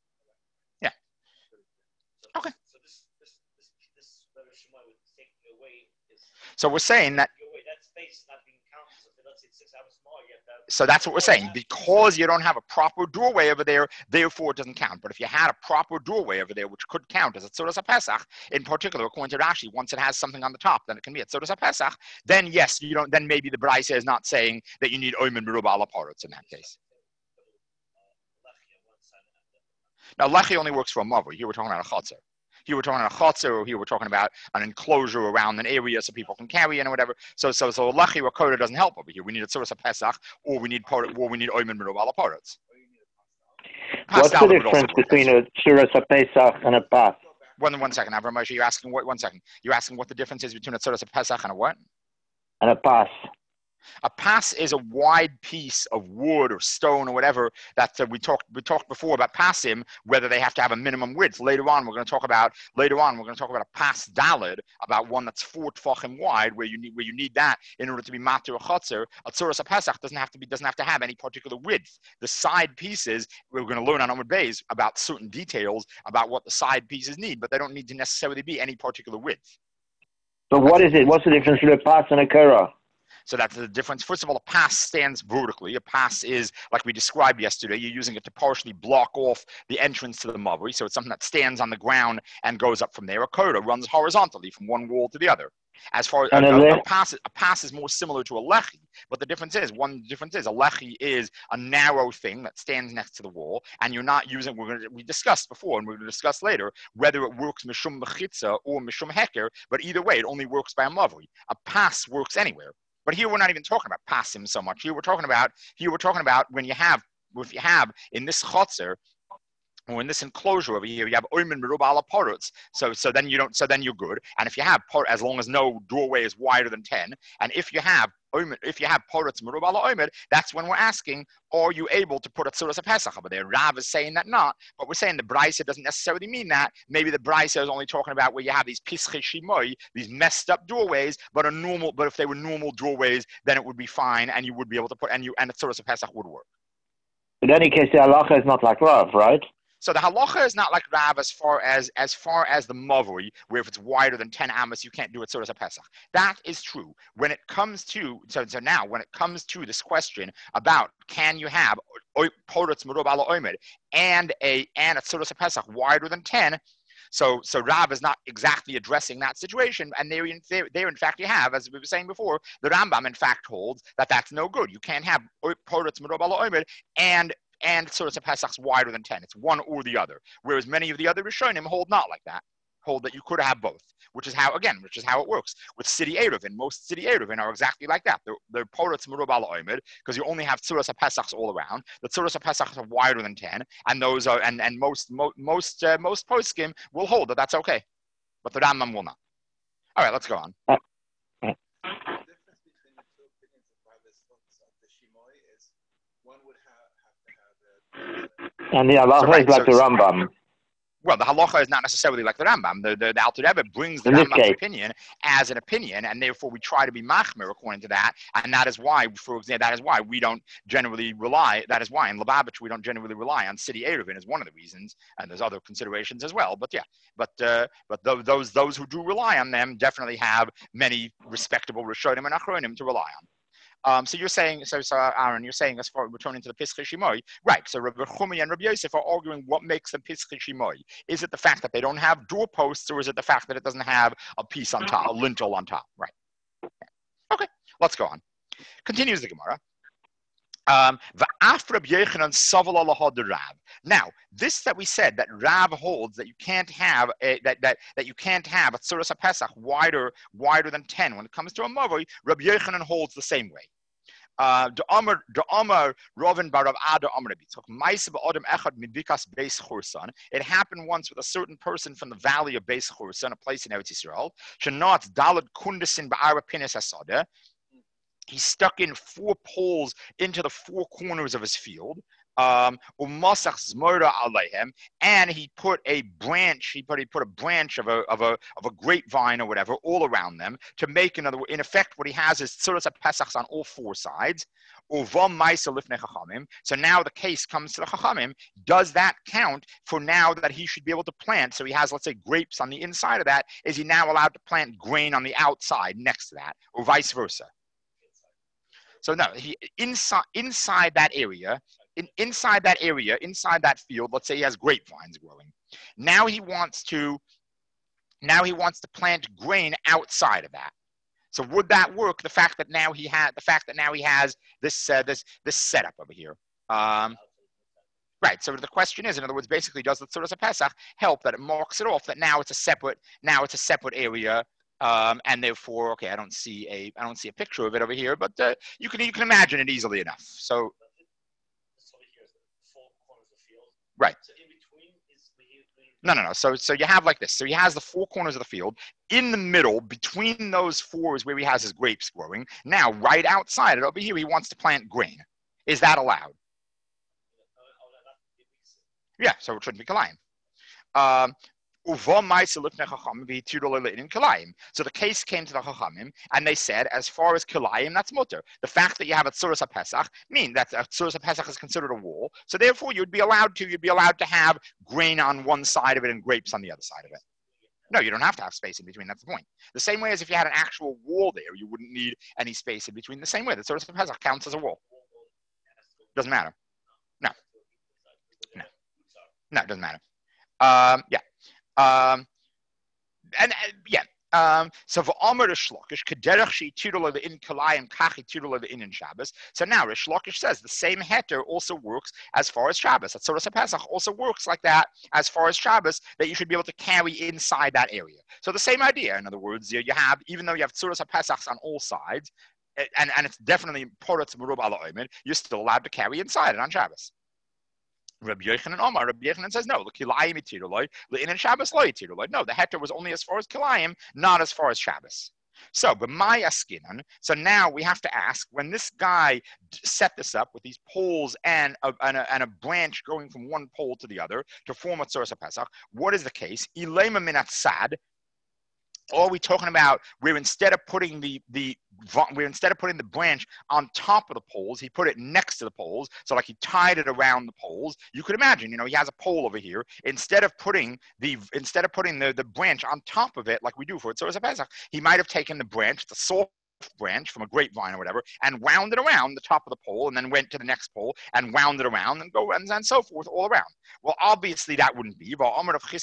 Okay. So this this this this Rabbi Shimon would take away is So we're saying that away that space is not being counted. So let's say it's six hours small, you have So that's what we're saying. Because you don't have a proper doorway over there, therefore it doesn't count. But if you had a proper doorway over there, which could count as a Tzuras HaPesach, in particular, according to Rashi, once it has something on the top, then it can be a Tzuras HaPesach. Then yes, you don't. Then maybe the Braisa is not saying that you need Oymen Meruba ala Parutz in that case. Now, Lechi only works for a Mavri. Here we're talking about a Chotzer. Here we're talking about a chotzer, or here we're talking about an enclosure around an area so people can carry in or whatever. So, so, so Lechi or Koda doesn't help over here. We need a Tzuras HaPesach, or we need or we need Oymen Meruba ala Parutz. What's the difference between a Tzuras HaPesach and a Pas? One, one second, Avram Moshe, you're asking what? One second, you're asking what the difference is between a Tzuras HaPesach and a what? And a Pas. A pas is a wide piece of wood or stone or whatever that uh, we talked we talked before about pasim, whether they have to have a minimum width. Later on, we're going to talk about later on we're going to talk about a pas dalid, about one that's four tefachim wide, where you need where you need that in order to be matir or chotzer. A tzuras HaPesach doesn't have to be doesn't have to have any particular width. The side pieces we're going to learn on Amud Beis about certain details about what the side pieces need, but they don't need to necessarily be any particular width. So what is it? What's the difference between a pas and a kara? So that's the difference. First of all, a pas stands vertically. A pas is, like we described yesterday, you're using it to partially block off the entrance to the mavri. So it's something that stands on the ground and goes up from there. A koda runs horizontally from one wall to the other. As far as a, a, a, pass, a pass is more similar to a lechi, but the difference is, one difference is a lechi is a narrow thing that stands next to the wall, and you're not using, we're going to, we discussed before, and we're going to discuss later, whether it works mishum mechitza or mishum heker, but either way, it only works by a mavri. A pass works anywhere. But here we're not even talking about pasim so much. Here we're talking about here we're talking about when you have if you have in this chotzer or in this enclosure over here, you have oymen meruba ala parutz. So so then you don't so then you're good. And if you have as long as no doorway is wider than ten, and if you have if you have parutz meruba ala oymed, that's when we're asking, are you able to put a tzuras HaPesach over there? Rav is saying that not, but we're saying the Braisa doesn't necessarily mean that. Maybe the Braisa is only talking about where you have these pischei shimoy, these messed up doorways, but a normal, but if they were normal doorways, then it would be fine, and you would be able to put, and you and the tzuras HaPesach would work. In any case, the halacha is not like Rav, right? So the halacha is not like Rav as far as as far as the mavri, where if it's wider than ten amos, you can't do it tzuras HaPesach. That is true. When it comes to so, so now when it comes to this question about can you have parutz meruba ala oymed and a and a tzuras HaPesach wider than ten. So, so Rav is not exactly addressing that situation, and there, there, there, in fact, you have, as we were saying before, the Rambam, in fact, holds that that's no good. You can't have parutz meruba ala oymed and and tzuras HaPesach's wider than ten. It's one or the other. Whereas many of the other Rishonim hold not like that. Hold that you could have both, which is how, again, which is how it works. With City Eruvin, most City Eruvin are exactly like that. They're, they're parutz meruba ala oymed, because you only have tzuras HaPesachs all around. The tzuras HaPesachs are wider than ten, and those are, and, and most, mo, most, uh, most poskim will hold that that's okay. But the Rambam will not. All right, let's go on. The difference between the two opinions of Rav of the Shimoi is one would have And the halacha so, right, is like so, the Rambam. Well, the halacha is not necessarily like the Rambam. The, the, the Alter Rebbe brings the Rambam's case. opinion as an opinion, and therefore we try to be machmir according to that. And that is why, for example, that is why we don't generally rely. That is why in Lubavitch we don't generally rely on City Eruvin is one of the reasons, and there's other considerations as well. But yeah, but uh, but th- those those who do rely on them definitely have many respectable Rishonim and Achronim to rely on. Um, so you're saying, so, so Aaron, you're saying as far returning to the Pischei Shimoy, right? So Rabbi Chumi and Rabbi Yosef are arguing what makes them Pischei Shimoy. Is it the fact that they don't have doorposts, or is it the fact that it doesn't have a piece on top, a lintel on top? Right. Okay, let's go on. Continues the Gemara. Um, now, this that we said that Rav holds that you can't have a, that that that you can't have a tzuras HaPesach wider wider than ten when it comes to a mavoi. Rabbi Yochanan holds the same way. Uh, the Amar, the Amar, Ravin bar Rav Ada Amar Rabbi Yitzchak. Ma'aseh ba'adam echad midbikas Beis Chursan. It happened once with a certain person from the valley of Beis Chursan, a place in Eretz Yisrael. Shenat dalad kundesin ba'ara pinis hasadeh. He stuck in four poles into the four corners of his field. Um, and he put a branch. He put he put a branch of a of a of a grapevine or whatever all around them to make another. In effect, what he has is tzuras HaPesachs on all four sides. So now the case comes to the Chachamim. Does that count for now that he should be able to plant? So he has, let's say, grapes on the inside of that. Is he now allowed to plant grain on the outside next to that, or vice versa? So no, he inside inside that area, in, inside that area, inside that field. Let's say he has grapevines growing. Now he wants to, now he wants to plant grain outside of that. So would that work? The fact that now he had, the fact that now he has this uh, this this setup over here. Um, right. So the question is, in other words, basically, does the Tzuras HaPesach help that it marks it off that now it's a separate, now it's a separate area? Um, and therefore, okay, I don't see a, I don't see a picture of it over here, but uh, you can, you can imagine it easily enough. So, right. No, no, no. So, so you have like this. So he has the four corners of the field. In the middle, between those four is where he has his grapes growing. Now, right outside it over here, he wants to plant grain. Is that allowed? Yeah. So it shouldn't be kalayim. Um, So the case came to the Chachamim, and they said, as far as kilayim, that's mutter. The fact that you have a tzuras HaPesach means that a tzuras HaPesach is considered a wall. So therefore, you'd be allowed to, you'd be allowed to have grain on one side of it and grapes on the other side of it. No, you don't have to have space in between. That's the point. The same way as if you had an actual wall there, you wouldn't need any space in between. The same way, the tzuras HaPesach counts as a wall. Doesn't matter. No. No. No, it doesn't matter. Um, yeah. Um, and uh, yeah, um, so v'omer Rish Lakish kederach she'itiru the in kalayim kach itiru the in Shabbos. So now Rish Lakish says the same heter also works as far as Shabbos. That Tzuras HaPesach also works like that as far as Shabbos, that you should be able to carry inside that area. So the same idea. In other words, you, you have, even though you have Tzuras HaPesachs on all sides, and, and it's definitely poratz merub ala oimed, you're still allowed to carry inside it on Shabbos. Rabbi Yochanan Omar, Rabbi Yochanan says no. Kilayim itiruloi, le'inin Shabbos lo itiruloi. No, the heter was only as far as kilayim, not as far as Shabbos. So, but my askinan. So now we have to ask, when this guy set this up with these poles and a, and a, and a branch going from one pole to the other to form a Tzuras HaPesach, what is the case? Ilema minat sad. Or are we talking about where instead of putting the the where instead of putting the branch on top of the poles, he put it next to the poles, so like he tied it around the poles? You could imagine, you know, he has a pole over here. Instead of putting the instead of putting the, the branch on top of it like we do for it, so as a Pesach, he might have taken the branch, the soft branch from a grapevine or whatever, and wound it around the top of the pole, and then went to the next pole and wound it around, and go and, and so forth all around. Well, obviously that wouldn't be. Rav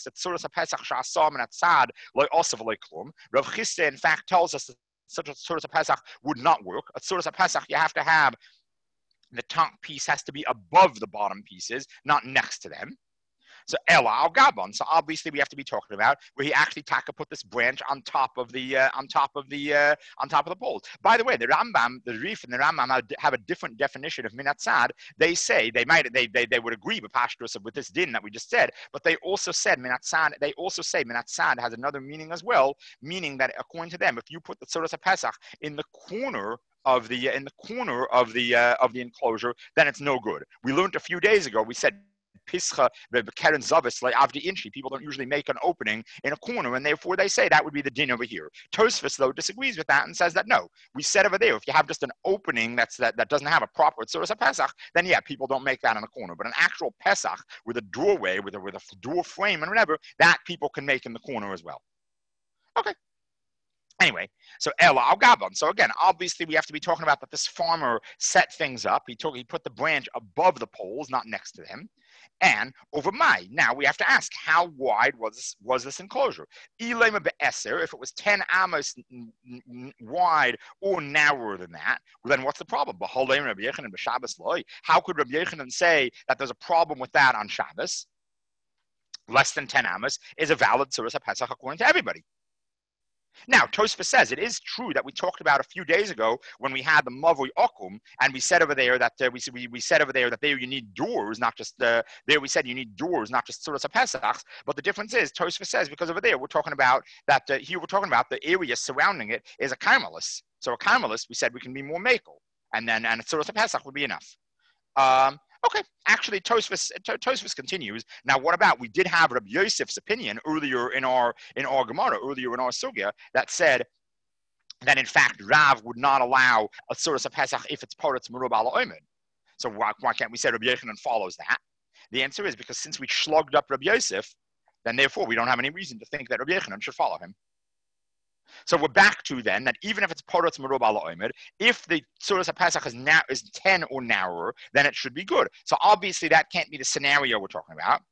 Chisda, in fact, tells us that such a Tzuras HaPesach would not work. A Tzuras HaPesach, you have to have the top piece has to be above the bottom pieces, not next to them. So Ela al Gabon. So obviously we have to be talking about where he actually taka put this branch on top of the uh, on top of the uh, on top of the poles. By the way, the Rambam, the Rif, and the Rambam have a different definition of minat sad. They say they might they they, they would agree with Pashtus with this din that we just said, but they also said minat sad. They also say minat sad has another meaning as well, meaning that according to them, if you put the Tzuras HaPesach in the corner of the uh, in the corner of the uh, of the enclosure, then it's no good. We learned a few days ago. We said Pischa, Keren Zavis, like Avdi Inchi. People don't usually make an opening in a corner, and therefore they say that would be the din over here. Tosfos, though, disagrees with that and says that no, we said over there, if you have just an opening that's that, that doesn't have a proper Tzuras HaPesach, then yeah, people don't make that in a corner. But an actual Pesach with a doorway, with a with a door frame and whatever, that people can make in the corner as well. Okay. Anyway, so Ela al Gabon. So again, obviously we have to be talking about that this farmer set things up. He took, he put the branch above the poles, not next to them. And over my, now we have to ask, how wide was this, was this enclosure? Ilema be'eser, if it was ten amos wide or narrower than that, well, then what's the problem? How could Rabbi Yochanan say that there's a problem with that on Shabbos? Less than ten amos is a valid Tzuras HaPesach according to everybody. Now, Tosfos says it is true that we talked about a few days ago when we had the Mavui Okum, and we said over there that uh, we, we we said over there that there you need doors, not just uh, there we said you need doors, not just Tzuras HaPesach. But the difference is, Tosfos says, because over there we're talking about that uh, here we're talking about the area surrounding it is a Carmelis. So a Carmelis, we said we can be more makel, and then and a Tzuras HaPesach would be enough. Um, Okay, actually, Tosfos, Tosfos continues. Now, what about, we did have Rabbi Yosef's opinion earlier in our in our Gemara, earlier in our Sugya, that said that in fact Rav would not allow a Tzuras HaPesach if it's poratz merub ala oimed. So why, why can't we say Rabbi Yochanan follows that? The answer is because since we slugged up Rabbi Yosef, then therefore we don't have any reason to think that Rabbi Yochanan should follow him. So we're back to then that even if it's Porotz Merub Ala Omer, if the Tzuras HaPesach is, na- is ten or narrower, then it should be good. So obviously that can't be the scenario we're talking about.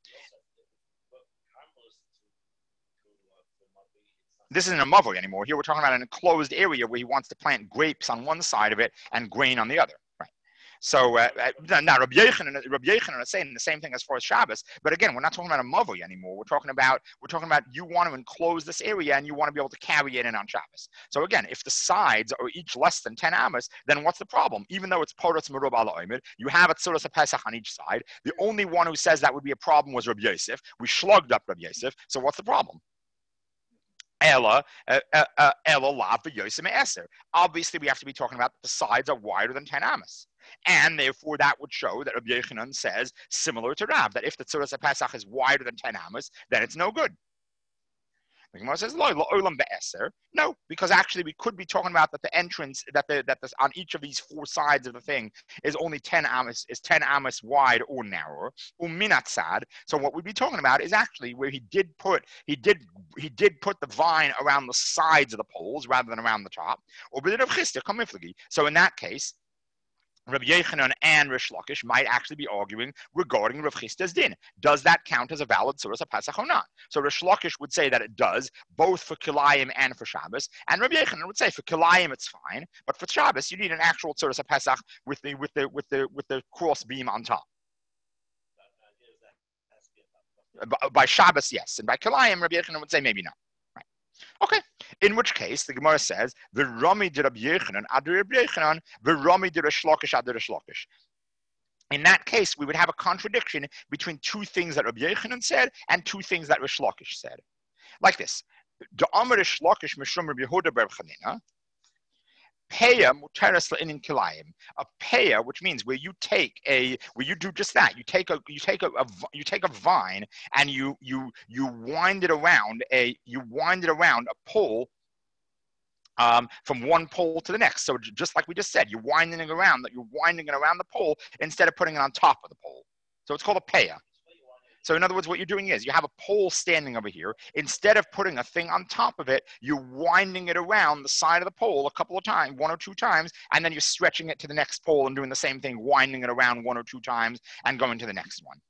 This isn't a mavoi anymore. Here we're talking about an enclosed area where he wants to plant grapes on one side of it and grain on the other. Right. So uh, now Rabbi Yochanan, Rabbi Yochanan is saying the same thing as far as Shabbos, but again, we're not talking about a mavoi anymore. We're talking about we're talking about you want to enclose this area and you want to be able to carry it in on Shabbos. So again, if the sides are each less than ten amos, then what's the problem? Even though it's Porotz Merub Ala Omer, you have a Tzuras HaPesach on each side. The only one who says that would be a problem was Rabbi Yosef. We slugged up Rabbi Yosef. So what's the problem? Ella, Ella, Lav, Yosem Eser. Obviously, we have to be talking about the sides are wider than ten amos. And therefore, that would show that Rabbi Yochanan says, similar to Rav, that if the Tzuras HaPesach is wider than ten amos, then it's no good. The Gemara says, no, because actually we could be talking about that the entrance, that the, that the, on each of these four sides of the thing is only ten amos, is ten amos wide or narrower, uminatzad. So what we'd be talking about is actually where he did put, he did, he did put the vine around the sides of the poles rather than around the top. So in that case, Rabbi Yochanan and Rish Lakish might actually be arguing regarding Rav Chista's din. Does that count as a valid Tzuras HaPesach or not? So Rish Lakish would say that it does, both for Kilayim and for Shabbos. And Rabbi Yochanan would say for Kilayim it's fine, but for Shabbos you need an actual Tzuras HaPesach with the with the with the with the cross beam on top. By, by Shabbos, yes, and by Kilayim, Rabbi Yochanan would say maybe not. Okay, in which case the Gemara says the Rami did Rabbi Yochanan ad Rabbi Yochanan, the Rami did Rish Lakish ad Rish Lakish. In that case, we would have a contradiction between two things that Rabbi Yochanan said and two things that Rish Lakish said. Like this: the Amar Rish Lakish mishum Rabbi Yehuda bar Chanina, Peya muteres le'inin kilayim. A peya, which means where you take a, where you do just that. You take a, you take a, a, you take a vine and you you you wind it around a, you wind it around a pole, um, from one pole to the next. So just like we just said, you're winding it around, that you're winding it around the pole instead of putting it on top of the pole. So it's called a peya. So in other words, what you're doing is you have a pole standing over here. Instead of putting a thing on top of it, you're winding it around the side of the pole a couple of times, one or two times, and then you're stretching it to the next pole and doing the same thing, winding it around one or two times and going to the next one.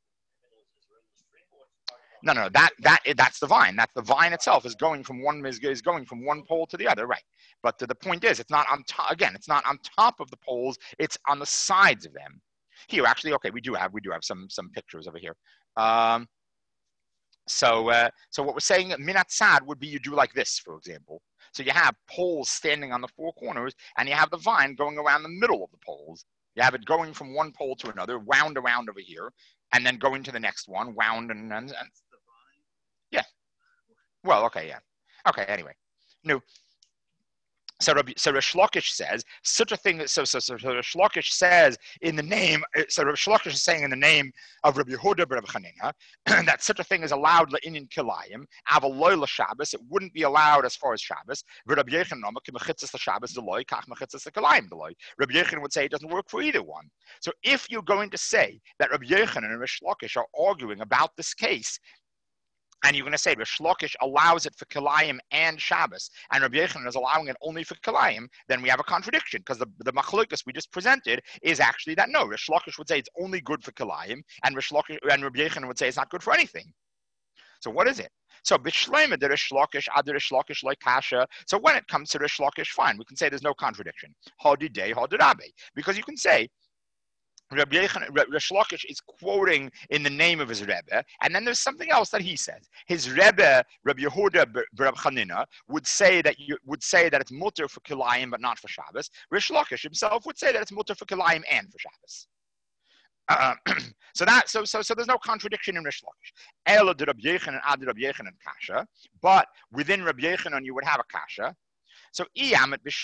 No, no, that that that's the vine. That's the vine itself is going from one is, is going from one pole to the other, right? But the, the point is, it's not on top. Again, it's not on top of the poles. It's on the sides of them. Here, actually, okay, we do have we do have some some pictures over here. Um, so, uh, so what we're saying, minat sad would be you do like this, for example. So you have poles standing on the four corners, and you have the vine going around the middle of the poles. You have it going from one pole to another, wound around over here, and then going to the next one, wound and, and, and yeah. Well, okay, yeah. Okay, anyway, no. So, so Rish Lakish says such a thing. So, so, so, so Rish Lakish says in the name. So Rish Lakish is saying in the name of Rabbi Yehuda bar Chanina that such a thing is allowed in Kilayim. Avaloy l'Shabbos, it wouldn't be allowed as far as Shabbos. Rabbi Yochanan k'mechitzas l'Shabbos deloy, kach mechitzas l'Kilayim deloy. Rabbi Yochanan would say it doesn't work for either one. So, if you're going to say that Rabbi Yochanan and Rish Lakish are arguing about this case, and you're going to say Rish Lakish allows it for Kilayim and Shabbos, and Rabbi Yochanan is allowing it only for Kilayim, then we have a contradiction, because the, the machlokas we just presented is actually that no, Rish Lakish would say it's only good for Kilayim, and Rish Lakish and Rabbi Yochanan would say it's not good for anything. So what is it? So Bishleima de Rish Lakish ad Rish Lakish like kasha. So when it comes to Rish Lakish, fine, we can say there's no contradiction. Hadidei hadirabe, because you can say Rabbi Yochanan, Rish Lakish is quoting in the name of his Rebbe, and then there's something else that he says. His Rebbe, Rabbi Yehuda bar Chanina, would say that you would say that it's mutter for Kilayim but not for Shabbos. Rish Lakish himself would say that it's mutter for Kilayim and for Shabbos. Uh, so that so so so there's no contradiction in Rish Lakish. Ela de Rabbi Yochanan ad Rabbi Yochanan kasha, but within Rabbi Yochanan you would have a kasha. So, if you're going to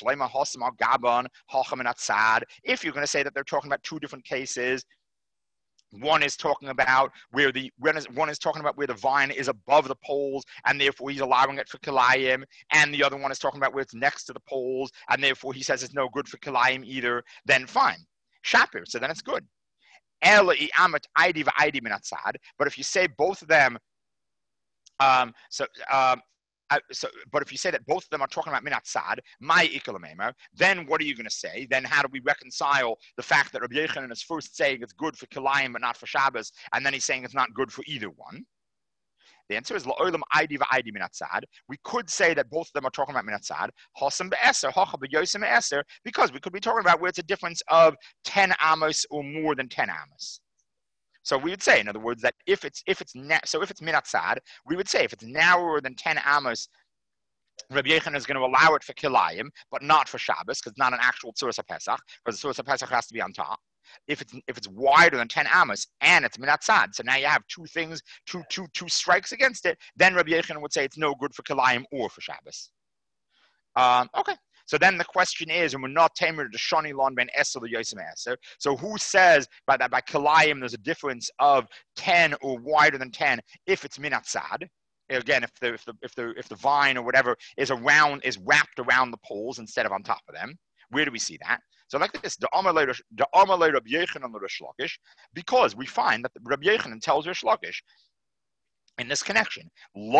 say that they're talking about two different cases, one is talking about where the one is, one is talking about where the vine is above the poles, and therefore he's allowing it for Kilayim, and the other one is talking about where it's next to the poles, and therefore he says it's no good for Kilayim either, then fine. Shapir, so then it's good. But if you say both of them, um, so um, uh, so, but if you say that both of them are talking about minat sad, my ikalamemer, then what are you going to say? Then how do we reconcile the fact that Rabbi Yochanan is first saying it's good for Kilayim but not for Shabbos, and then he's saying it's not good for either one? The answer is la'olam aidi va'aidi minat sad. We could say that both of them are talking about minat sad. Hosam be'eser, hocha be'yosem be'eser, because we could be talking about where it's a difference of ten amos or more than ten amos. So we would say, in other words, that if it's if it's na- so if it's minat sad, we would say if it's narrower than ten amos, Rabbi Yochanan is going to allow it for Kilayim, but not for Shabbos, because it's not an actual Tzuras HaPesach, because the Tzuras HaPesach has to be on top. If it's if it's wider than ten amos and it's minat sad, so now you have two things, two two two strikes against it, then Rabbi Yochanan would say it's no good for Kilayim or for Shabbos. Um, okay. So then the question is, and we're not tamer the shani lon ben eser the yosem eser. So who says by that by Kilayim there's a difference of ten or wider than ten if it's minat sad? Again, if the if the if the if the vine or whatever is around is wrapped around the poles instead of on top of them, where do we see that? So like this, the Amar Rabbi Yochanan the Rish Lakish, because we find that Rabbi Yochanan tells Rish Lakish in this connection,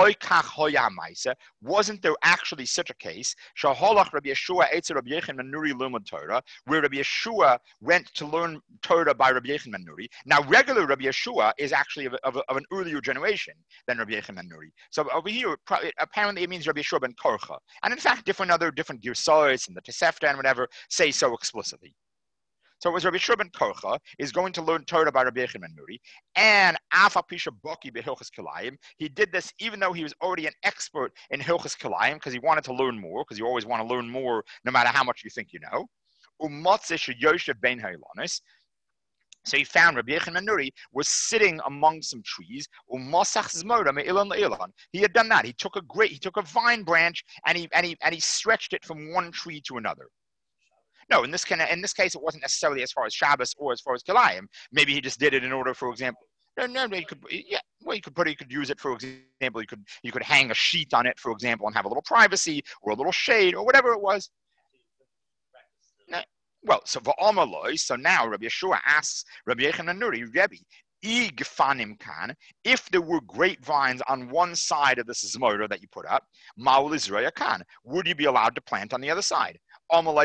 wasn't there actually such a case, Shaholach Rabbi Yeshua Eitzer Rabbi Yochanan Nuri Lumad Torah, where Rabbi Yeshua went to learn Torah by Rabbi Yochanan Nuri. Now, regular Rabbi Yeshua is actually of, of, of an earlier generation than Rabbi Yochanan Nuri. So over here, apparently it means Rabbi Yeshua ben Korcha. And in fact, different other, different Girsais and the Tosefta and whatever say so explicitly. So it was Rabbi Yeshua ben Korcha is going to learn Torah by Rabbi Yochanan Nuri, and Afa Pisha Baki beHilchas Kilayim. He did this even though he was already an expert in Hilchas Kilayim because he wanted to learn more, because you always want to learn more no matter how much you think you know. So he found Rabbi Yochanan Nuri was sitting among some trees. He had done that. He took a great, he took a vine branch and he and he and he stretched it from one tree to another. No, in this can, in this case, it wasn't necessarily as far as Shabbos or as far as Kilayim. Maybe he just did it in order, for example. No, no, you could, yeah. Well, you could put it. You could use it, for example. You could, you could hang a sheet on it, for example, and have a little privacy or a little shade or whatever it was. No. Well, so for Amaloi, so now Rabbi Yeshua asks Rabbi Yochanan Nuri, Rebbe, if there were grapevines on one side of this zmora that you put up, Maul Israel can, would you be allowed to plant on the other side? So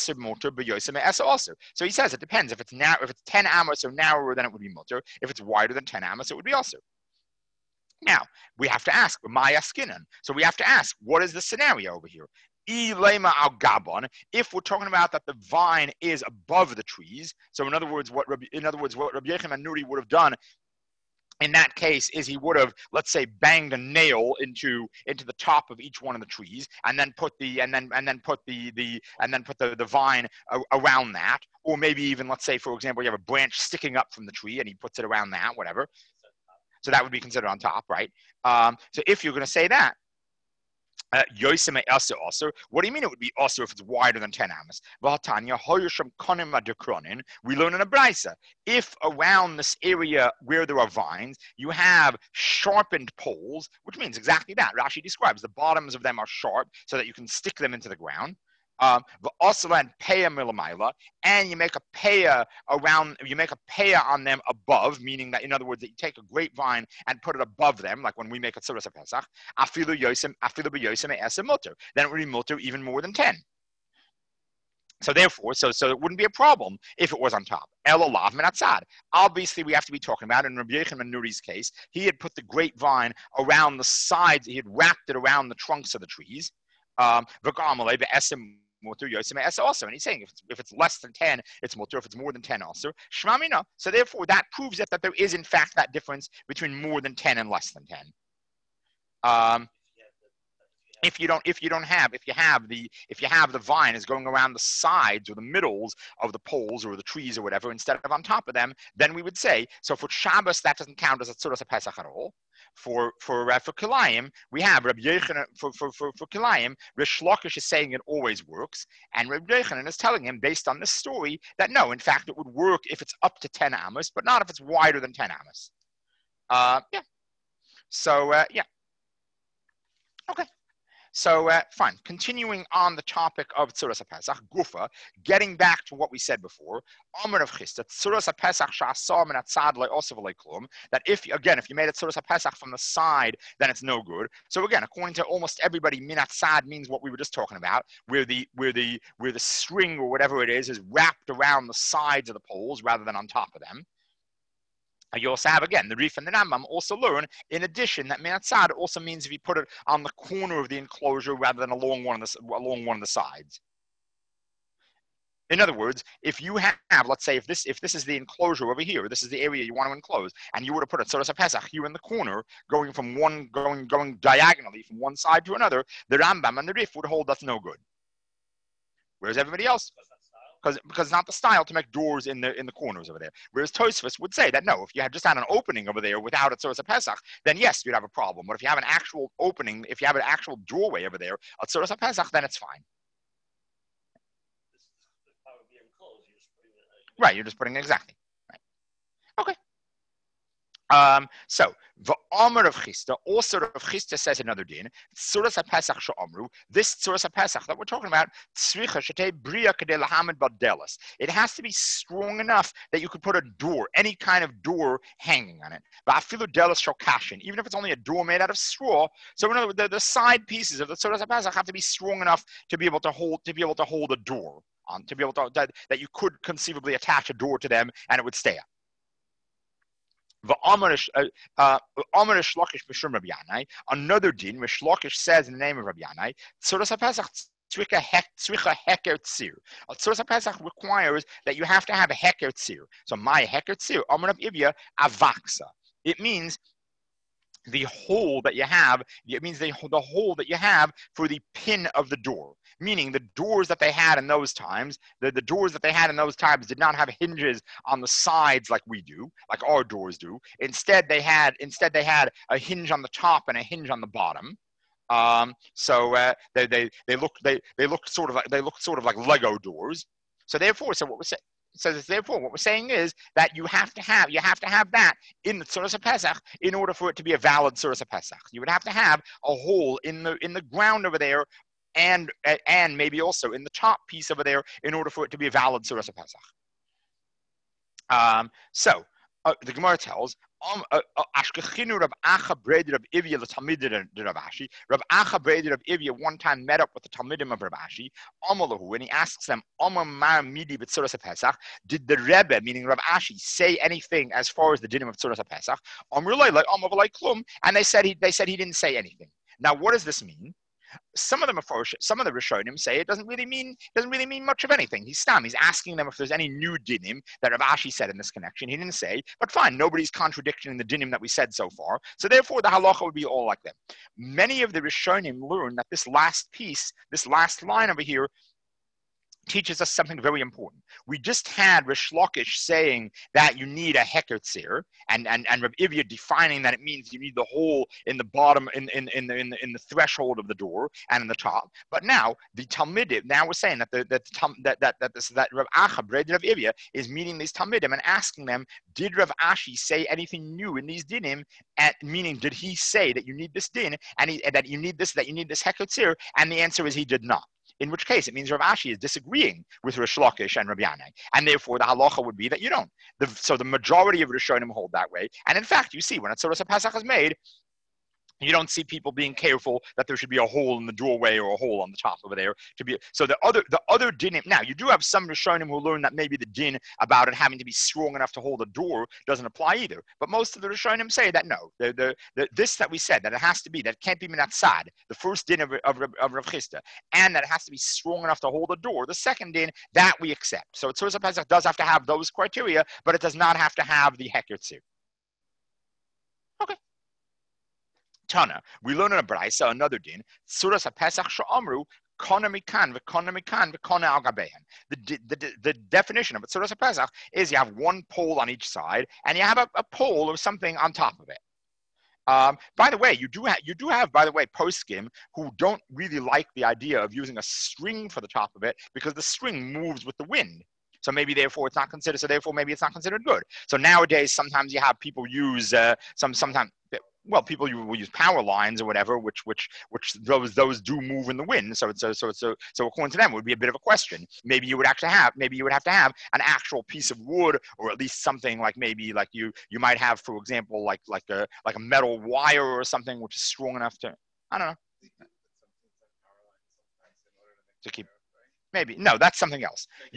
he says it depends. If it's now, if it's ten amos or narrower, then it would be mutter. If it's wider than ten amos, it would be also. Now we have to ask, Maya skinan. So we have to ask, what is the scenario over here? If we're talking about that the vine is above the trees, so in other words, what Rabbi, in other words, what Rabbi Yochanan Nuri would have done in that case is he would have, let's say, banged a nail into into the top of each one of the trees, and then put the and then and then put the the and then put the, the vine a, around that, or maybe even, let's say, for example, you have a branch sticking up from the tree, and he puts it around that, whatever. So that would be considered on top, right? Um, so if you're going to say that. Uh, also, what do you mean it would be also if it's wider than ten amos? We learn in a Braisa, if around this area where there are vines, you have sharpened poles, which means exactly that. Rashi describes the bottoms of them are sharp so that you can stick them into the ground. Um, and you make a paya around, you make a paya on them above, meaning that, in other words, that you take a grapevine and put it above them, like when we make a tzuras HaPesach, afilu yosem, afilu b'yosem e'esem mutter. Then it would be mutter even more than ten. So therefore, so so it wouldn't be a problem if it was on top. Elolav minatzad. Obviously, we have to be talking about, in Rabbi Yochanan Nuri's case, he had put the grapevine around the sides, he had wrapped it around the trunks of the trees. Um, mutter yosem es also, and he's saying if it's, if it's less than ten, it's mutter. If it's more than ten, also shmamina. So therefore, that proves it that there is in fact that difference between more than ten and less than ten. Um, if you don't, if you don't have, if you have the, if you have the vine is going around the sides or the middles of the poles or the trees or whatever, instead of on top of them, then we would say so. For Shabbos, that doesn't count as a tzuras HaPesach at all. For for uh, for Kilayim, we have Rabbi Yochanan for for for, for Kilayim. Rish Lakish is saying it always works, and Rabbi Yochanan is telling him based on this story that no, in fact, it would work if it's up to ten amos, but not if it's wider than ten amos. Uh, yeah. So uh, yeah. Okay. So uh, fine. Continuing on the topic of Tzuras HaPesach, Gufa, getting back to what we said before, Omer of Chisda, Tzuras HaPesach sha'asam and atzad le'osav le'klum, that if, again, if you made a Tzuras HaPesach from the side, then it's no good. So again, according to almost everybody, min atzad means what we were just talking about, where the, where the, where the string or whatever it is is wrapped around the sides of the poles rather than on top of them. You also have, again, the Rif and the Rambam also learn, in addition, that min atzad also means if you put it on the corner of the enclosure rather than along one of the, along one of the sides. In other words, if you have, let's say, if this if this is the enclosure over here, this is the area you want to enclose, and you were to put a Tzuras HaPesach here in the corner, going from one, going going diagonally from one side to another, the Rambam and the Rif would hold that's no good. Whereas everybody else, Because, because it's not the style to make doors in the in the corners over there. Whereas Tosfos would say that no, if you had just had an opening over there without a Tzuras HaPesach, then yes, you'd have a problem. But if you have an actual opening, if you have an actual doorway over there, a Tzuras HaPesach, then it's fine. Right, you're just putting it exactly. Right. Okay. Um, so, the Omer of Chisda, also of Chisda says another din, Tzuras HaPesach she'omru, this Tzuras HaPesach that we're talking about, tzricha shetei bria kedei lahamed badelas. It has to be strong enough that you could put a door, any kind of door hanging on it. Va'afilu delas shokashin, even if it's only a door made out of straw. So in other words, the, the side pieces of the Tzuras HaPesach have to be strong enough to be able to hold, to be able to hold a door on, to be able to, that, that you could conceivably attach a door to them and it would stay up. Another din, Rish Lakish says in the name of Rabbi Yanai, Tzuras HaPesach tzricha heker tzir. Tzuras HaPesach requires that you have to have a heker tzir. So my heker tzir, Amar of Ivya, avaksa. It means the hole that you have, it means the, the hole that you have for the pin of the door. Meaning the doors that they had in those times, the, the doors that they had in those times did not have hinges on the sides like we do, like our doors do. Instead, they had instead they had a hinge on the top and a hinge on the bottom. Um, so uh, they they they look they they look sort of like they look sort of like Lego doors. So therefore, so what we're saying. So therefore, what we're saying is that you have to have you have to have that in the Tzuras HaPesach in order for it to be a valid Tzuras HaPesach. You would have to have a hole in the in the ground over there, and and maybe also in the top piece over there in order for it to be a valid Tzuras HaPesach. Um, so uh, the Gemara tells. Ashkechinu Rav Acha Breder of Ivya the Talmidim of Rav Ashi. Rav Acha Breder of Ivya one time met up with the Talmidim of Rav Ashi, Amalahu, and he asks them, Amar Mar Midi b'Tzuras HaPesach. Did the Rebbe, meaning Rav Ashi, say anything as far as the dinim of Tzuras HaPesach? Amar Lei, like Amar V'lei Klum, and they said he they said he didn't say anything. Now, what does this mean? Some of them are some of the Rishonim say it doesn't really mean doesn't really mean much of anything. He's stam. He's asking them if there's any new dinim that Rav Ashi said in this connection. He didn't say, but fine, nobody's contradicting the dinim that we said so far. So therefore, the halacha would be all like them. Many of the Rishonim learn that this last piece, this last line over here, teaches us something very important. We just had Rish Lakish saying that you need a heker tzir, and and and Rav Ivya defining that it means you need the hole in the bottom, in in in the in the, in the threshold of the door and in the top. But now the Talmidim, now we're saying that the that that that that this that Rav Acha, Breder Rav Ivya, is meeting these Talmidim and asking them, did Rav Ashi say anything new in these dinim? At, meaning, did he say that you need this din and he, that you need this that you need this heker tzir? And the answer is he did not. In which case, it means Rav Ashi is disagreeing with Rish Lakish and Rabbi Yanai, and therefore the halacha would be that you don't. The, so the majority of Rishonim hold that way, and in fact, you see when a Tzuras HaPesach is made, you don't see people being careful that there should be a hole in the doorway or a hole on the top over there to be. So the other the other din. Now you do have some Rishonim who learn that maybe the din about it having to be strong enough to hold a door doesn't apply either. But most of the Rishonim say that no, the the, the this that we said that it has to be that it can't be minat sad, the first din of of, of Rav Chisda, and that it has to be strong enough to hold a door. The second din that we accept. So Tzuras HaPesach does have to have those criteria, but it does not have to have the heker tzir. Okay. Tana, we learn in a Braisa another din. Tzuras HaPesach she'amru kona mikan v'kona mikan v'kona al gabehan. The the the definition of it, Tzuras HaPesach, is you have one pole on each side and you have a, a pole or something on top of it. Um, by the way, you do have you do have, by the way, poskim who don't really like the idea of using a string for the top of it because the string moves with the wind. So maybe therefore it's not considered. So therefore maybe it's not considered good. So nowadays sometimes you have people use uh, some sometimes. well, people will use power lines or whatever, which which which those those do move in the wind. So it's so so so so according to them, it would be a bit of a question. Maybe you would actually have maybe you would have to have an actual piece of wood, or at least something like maybe like you you might have, for example, like like a like a metal wire or something which is strong enough to, I don't know, to keep. Maybe no, that's something else. You,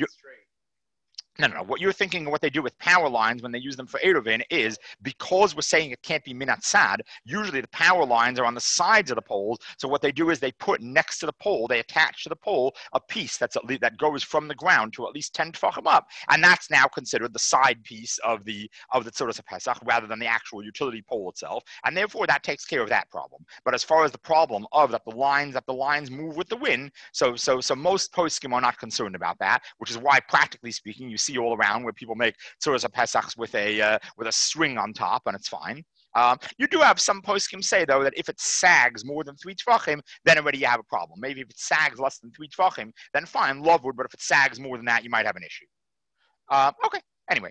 No, no, no. What you're thinking of what they do with power lines when they use them for Eruvin is, because we're saying it can't be Minat Sad, usually the power lines are on the sides of the poles. So what they do is they put next to the pole, they attach to the pole a piece that's at least, that goes from the ground to at least ten tefachim up. And that's now considered the side piece of the of the Tzuras HaPesach rather than the actual utility pole itself. And therefore that takes care of that problem. But as far as the problem of that the lines that the lines move with the wind, so so so most poskim are not concerned about that, which is why practically speaking you see all around where people make Tzuras HaPesachs with a uh, with a string on top, and it's fine. Um, you do have some poskim say though that if it sags more than three tefachim, then already you have a problem. Maybe if it sags less than three tefachim, then fine, love wood. But if it sags more than that, you might have an issue. Uh, okay. Anyway,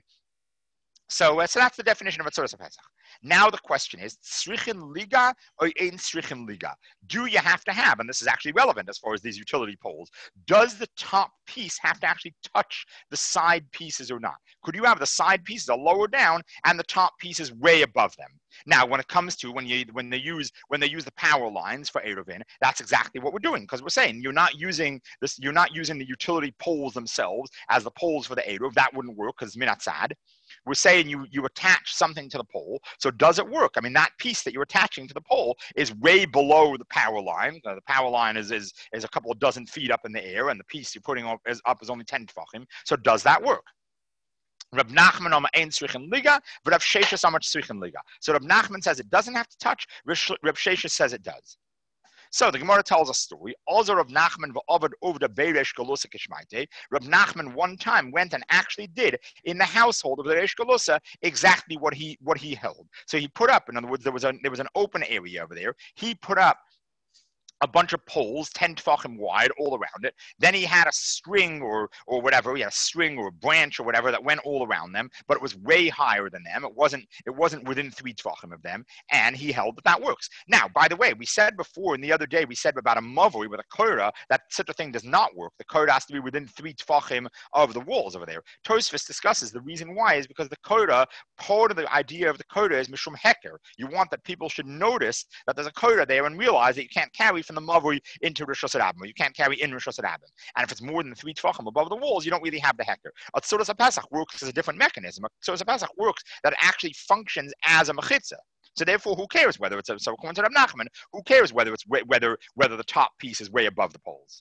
so uh, so that's the definition of a Tzuras HaPesach. Now the question is, Tzrichin Liga or Ein Tzrichin Liga? Do you have to have, and this is actually relevant as far as these utility poles, does the top piece have to actually touch the side pieces or not? Could you have the side pieces are lower down and the top piece is way above them? Now, when it comes to when you when they use when they use the power lines for Eruvin, that's exactly what we're doing, because we're saying you're not using this, you're not using the utility poles themselves as the poles for the Eruv. That wouldn't work because Minat Sad. We're saying you you attach something to the pole. So does it work? I mean, that piece that you're attaching to the pole is way below the power line. Uh, the power line is, is is a couple of dozen feet up in the air, and the piece you're putting up is, up is only ten tefachim. So does that work? Reb Nachman Omer Ein Tzrichin Liga, Reb Sheshes Omer Tzrichin Liga. So Reb Nachman says it doesn't have to touch. Reb Sheshes says it does. So the Gemara tells a story. Also, Reb Nachman v'Ovad Ovda Beiresh Galusa Kishmaite. Reb Nachman one time went and actually did in the household of the Reish Galusa exactly what he what he held. So he put up, in other words, there was a there was an open area over there. He put up a bunch of poles, ten tefachim wide, all around it. Then he had a string or or whatever. He had a string or a branch or whatever that went all around them, but it was way higher than them. It wasn't it wasn't within three tefachim of them, and he held that that works. Now, by the way, we said before, and the other day we said about a mavoi with a koda that such a thing does not work. The koda has to be within three tefachim of the walls over there. Tosfos discusses the reason why is because the koda, part of the idea of the koda is mishum heker. You want that people should notice that there's a koda there and realize that you can't carry from the mavoi into Rosh Hashanah. You can't carry in Rosh Hashanah. And if it's more than three tefachim above the walls, you don't really have the heker. A Tzuras HaPesach works as a different mechanism. A Tzuras HaPesach works that it actually functions as a mechitza. So therefore, who cares whether it's a, so according to Reb Nachman, who cares whether it's whether whether the top piece is way above the poles?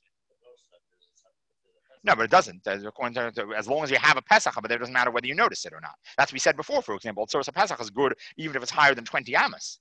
No, but it doesn't. As, according to, as long as you have a Pesach, but it doesn't matter whether you notice it or not. That's what we said before. For example, Tzuras HaPesach is good even if it's higher than twenty amos.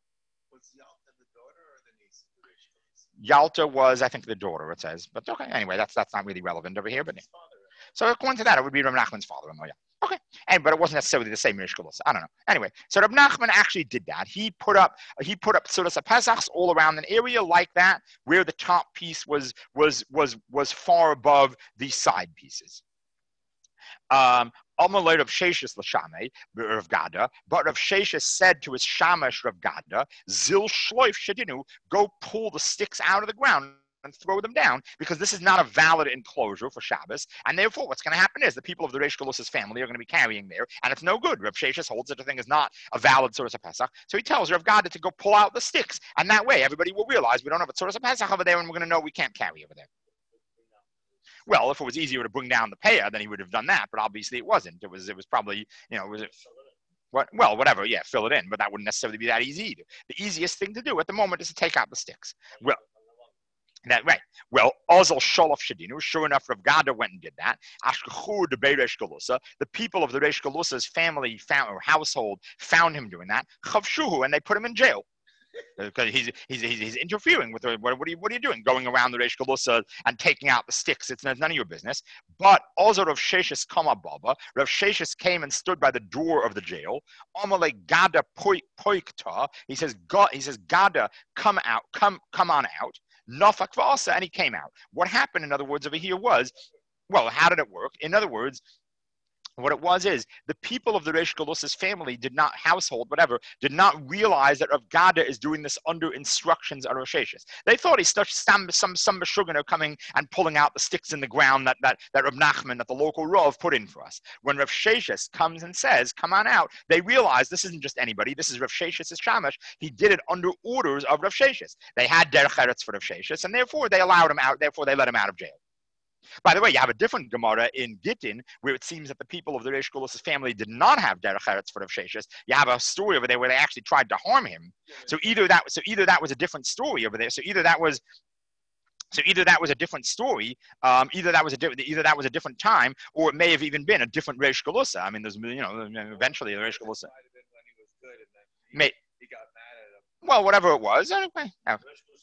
Yalta was, I think, the daughter, it says. But okay, anyway, that's that's not really relevant over here. But so according to that, it would be Reb Nachman's father-in-law. Yeah. Okay. And but it wasn't necessarily the same Reish Galusa. I don't know. Anyway, so Reb Nachman actually did that. He put up he put up Tzuras HaPesachs all around an area like that, where the top piece was was was was far above the side pieces. Um, Amalei Rav Sheshes l'Shamei Rav Gada, but Rav Sheshes said to his Shamash Rav Gada, Zil Shloif Shedinu, go pull the sticks out of the ground and throw them down, because this is not a valid enclosure for Shabbos, and therefore what's going to happen is the people of the Reish Galusa's family are going to be carrying there, and it's no good. Rav Sheshes holds that the thing is not a valid Tzuras HaPesach, so he tells Rav Gada to go pull out the sticks, and that way everybody will realize we don't have a Tzuras HaPesach over there, and we're going to know we can't carry over there. Well, if it was easier to bring down the payah, then he would have done that. But obviously, it wasn't. It was. It was probably, you know, it was. What? Well, whatever. Yeah, fill it in. But that wouldn't necessarily be that easy either. The easiest thing to do at the moment is to take out the sticks. Well, that right. Well, Ozal Sholof Shadinu. Sure enough, Rav Gada went and did that. Ashkechur de Reish Galusa. The people of the Reish Galusa's family found or household found him doing that. Chavshuhu, and they put him in jail. Because he's, he's he's he's interfering with the, what, what are you what are you doing? Going around the Reish Galusa and taking out the sticks. It's none of your business. But also Rav Sheshes Kama Baba. Rav Sheshes came and stood by the door of the jail. Amalei Gada Poikta. He says God. He says Gada, come out, come come on out. Nafak Vasa, and he came out. What happened, in other words, over here was, well, how did it work? In other words, What it was is the people of the Reish Galus's family did not, household, whatever, did not realize that Rav Gada is doing this under instructions of Rav Sheshes. They thought he's such some some some Meshuggah coming and pulling out the sticks in the ground that that that Rav Nachman, that the local Rav, put in for us. When Rav Sheshes comes and says, "Come on out," they realize this isn't just anybody. This is Rav Sheshes' shamash. He did it under orders of Rav Sheshes. They had derech eretz for Rav Sheshes, and therefore they allowed him out. Therefore they let him out of jail. By the way, you have a different Gemara in Gittin where it seems that the people of the Reish Galus's family did not have derech eretz for Rav Sheshes. You have a story over there where they actually tried to harm him. So either that, so either that was a different story over there. So either that was, so either that was a different story, um, either that was a different, either that was a different time, or it may have even been a different Reish Galus. I mean, there's, you know, eventually the Reish Galus. May, he got mad at him. Well, whatever it was. Anyway, oh.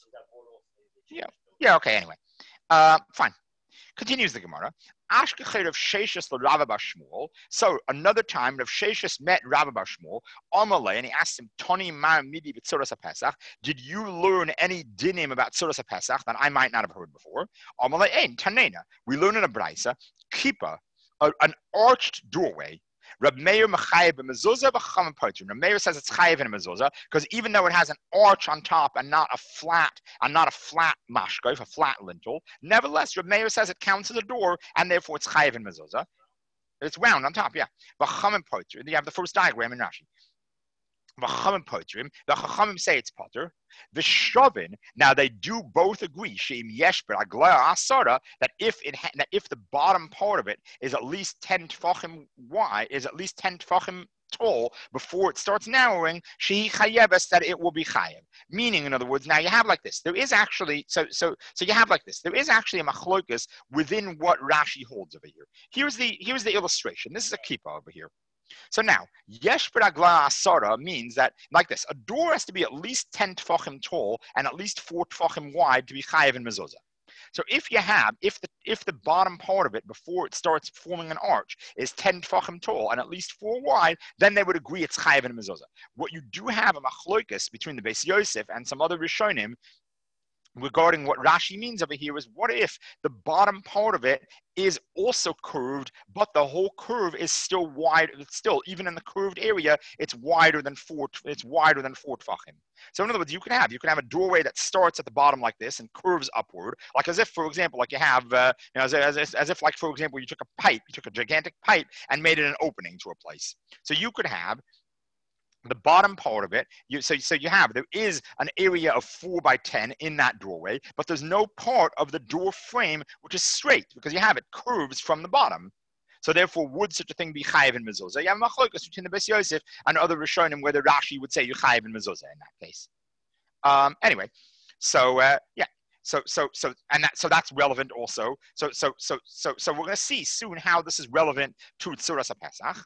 Yeah. Yeah. Okay. Anyway, uh, fine. Continues the Gemara. Ashkechei Rav Sheshes l'Rava bar Shmuel. So another time, Rav Sheshes met Rava bar Shmuel, Amalei, and he asked him, Toni mar midi b'tzuras HaPesach. Did you learn any dinim about tzuras HaPesach that I might not have heard before? Amalei ein tanena. We learn in a brisa, kippah, an arched doorway. Rab Meir mechayev b'mezuzah b'chachamim potrim. Rab Meir says it's chayev in a mezuzah because even though it has an arch on top and not a flat and not a flat mashkof, a flat lintel, nevertheless Rab Meir says it counts as a door and therefore it's chayev in mezuzah. It's round on top, yeah. B'chachamim potrim. You have the first diagram in Rashi. V'chachamim potrim. The chachamim say it's potter. The shovin. Now they do both agree. Sheim yeshber agla asara, that if it ha- that if the bottom part of it is at least ten tefachim wide, is at least ten tefachim tall before it starts narrowing, she chayebes, that it will be chayev. Meaning, in other words, now you have like this. There is actually so so so you have like this. There is actually a machlokas within what Rashi holds over here. Here's the here's the illustration. This is a kippah over here. So now, yesh b'ragla asara means that, like this, a door has to be at least ten tefachim tall and at least four tefachim wide to be chayev in mezuzah. So if you have, if the if the bottom part of it before it starts forming an arch is ten tefachim tall and at least four wide, then they would agree it's chayev in mezuzah. What you do have a machlokas between the Beis Yosef and some other Rishonim regarding what Rashi means over here is, what if the bottom part of it is also curved, but the whole curve is still wide, it's still, even in the curved area, it's wider than four, it's wider than four tefachim. So in other words, you can have, you can have a doorway that starts at the bottom like this and curves upward, like as if, for example, like you have, uh, you know, as, as, as if like, for example, you took a pipe, you took a gigantic pipe and made it an opening to a place. So you could have the bottom part of it, you, so, so you have, there is an area of four by ten in that doorway, but there's no part of the door frame which is straight because you have it curves from the bottom. So therefore, would such a thing be chayev in mezuzah? You have machlokas between the Beis Yosef and other Rishonim whether Rashi would say you chayev in mezuzah in that case. Um, anyway, so uh, yeah. So so so and that so that's relevant also. So so so so so we're going to see soon how this is relevant to Tzuras HaPesach.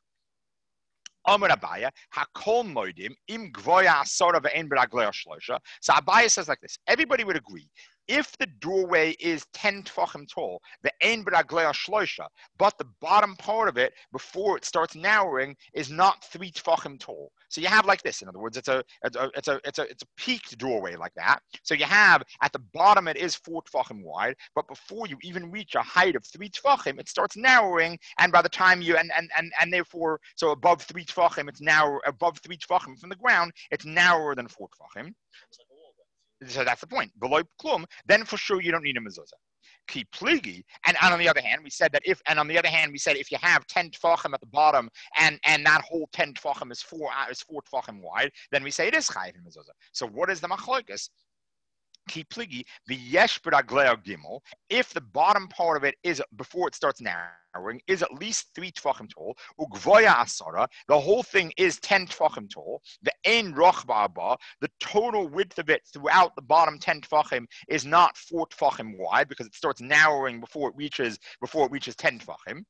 Amar Abaya, Hakol Moedim, Im Gvoya Asara ve'en b'raglei shlosha. So Abaya says like this: everybody would agree if the doorway is ten tefachim tall, ve'en b'raglei shlosha, but the bottom part of it before it starts narrowing is not three tefachim tall. So you have like this. In other words, it's a it's a it's a it's a, it's a peaked doorway like that. So you have at the bottom it is four tefachim wide, but before you even reach a height of three tefachim, it starts narrowing, and by the time you and and and and therefore, so above three tefachim, it's narrow above three tefachim from the ground, it's narrower than four tefachim. So that's the point. Below klum, then for sure you don't need a mezuzah. Ki pligi, and, and on the other hand, we said that if, and on the other hand, we said if you have ten tefachim at the bottom, and and that whole ten tefachim is four uh, is four tefachim wide, then we say it is chayiv in mezuzah. So what is the machlokas? Ki pligi v'yesh b'raglei gimel. If the bottom part of it is before it starts narrowing is at least three tefachim tall, ugvoya asara, the whole thing is ten tefachim tall. The ein roch ba'aba, the total width of it throughout the bottom ten tefachim is not four tefachim wide because it starts narrowing before it reaches before it reaches ten tefachim.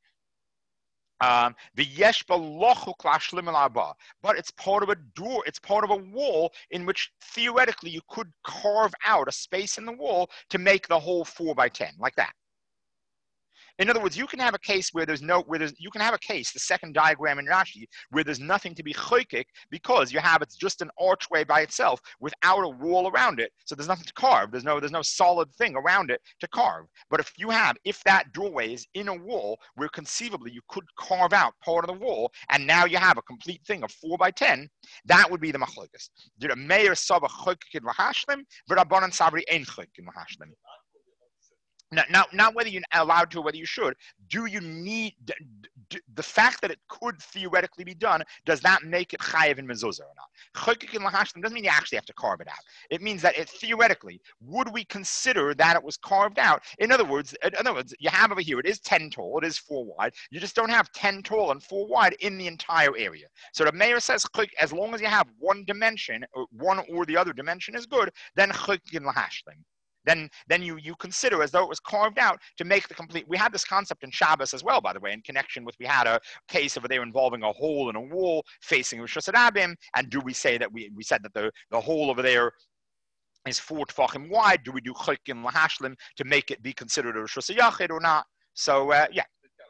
Um, the yesh balochu klashlim alaba, but it's part of a door, it's part of a wall in which theoretically you could carve out a space in the wall to make the whole four by ten, like that. In other words, you can have a case where there's no, where there's, you can have a case, the second diagram in Rashi, where there's nothing to be choikik because you have, it's just an archway by itself without a wall around it. So there's nothing to carve. There's no, there's no solid thing around it to carve. But if you have, if that doorway is in a wall where conceivably you could carve out part of the wall, and now you have a complete thing of four by ten, that would be the machlokas. Did a mayor saba choikik in lahashlim, but Rabbanan sabri ein choikik in lahashlim. Now, now, not whether you're allowed to or whether you should. Do you need d- d- the fact that it could theoretically be done? Does that make it chayiv in mezuzah or not? Chokik in lahashlim doesn't mean you actually have to carve it out. It means that it theoretically, would we consider that it was carved out? In other words, in other words, you have over here, it is ten tall, it is four wide. You just don't have ten tall and four wide in the entire area. So the mayor says, as long as you have one dimension, or one or the other dimension is good, then chokik in lahashlim. Then, then you, you consider as though it was carved out to make the complete. We had this concept in Shabbos as well, by the way, in connection with, we had a case over there involving a hole in a wall facing Rosh Hashanah. And do we say that we, we said that the, the hole over there is four tefachim wide? Do we do choik in lahashlim to make it be considered a Rosh Hashanah or not? So, uh, yeah.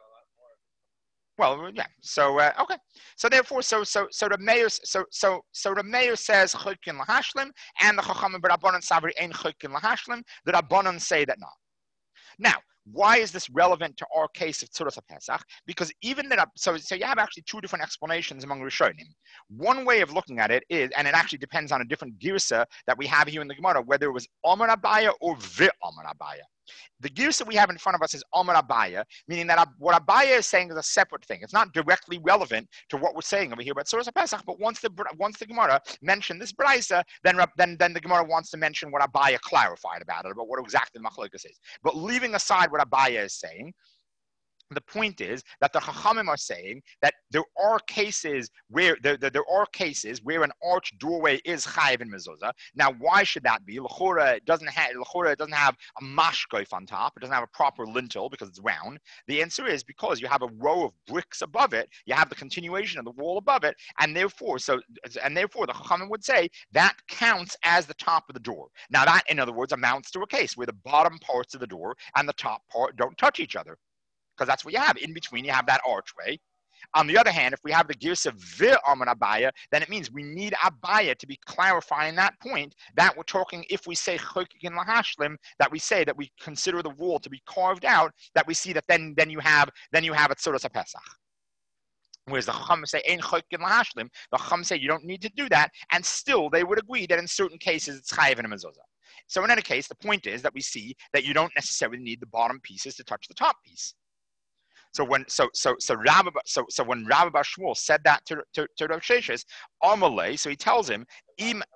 Well, yeah. So uh, okay. So therefore, so so so the mayor, so so so the mayor says chukin lahashlim, and the chachamim b'rabbanan savri ein chukin lahashlim. The rabbanan say that not. Now, why is this relevant to our case of Tzuras HaPesach? Because even that, so so you have actually two different explanations among Rishonim. One way of looking at it is, and it actually depends on a different girsa that we have here in the Gemara, whether it was Amar Abaya or Vi Amar Abaya. The girsa we have in front of us is Amar Abaya, meaning that what Abaya is saying is a separate thing. It's not directly relevant to what we're saying over here about Tzuras HaPesach, but once the once the Gemara mentioned this Braisa, then, then, then the Gemara wants to mention what Abaya clarified about it, about what exactly the Machlokes is. But leaving aside what Abaya is saying, the point is that the Chachamim are saying that there are cases where there, there, there are cases where an arch doorway is chayiv in mezuzah. Now, why should that be? L'chora doesn't have L'chora doesn't have a mashkoif on top. It doesn't have a proper lintel because it's round. The answer is because you have a row of bricks above it. You have the continuation of the wall above it, and therefore, so and therefore, the Chachamim would say that counts as the top of the door. Now, that, in other words, amounts to a case where the bottom parts of the door and the top part don't touch each other. Because that's what you have. In between, you have that archway. On the other hand, if we have the girsa vi Amar Abaya, then it means we need Abaya to be clarifying that point, that we're talking, if we say choikik in lahashlim, that we say that we consider the wall to be carved out, that we see that then, then you have then you have a Tzuras HaPesach. Whereas the Chacham say ein choikik in lahashlim, the Chacham say you don't need to do that, and still they would agree that in certain cases it's chayiv in a mezuzah. So in any case, the point is that we see that you don't necessarily need the bottom pieces to touch the top piece. So when so so so Rabbi so so when Rabbi Bar Shmuel said that to to, to Rav Sheshes, Amalei, so he tells him, Im,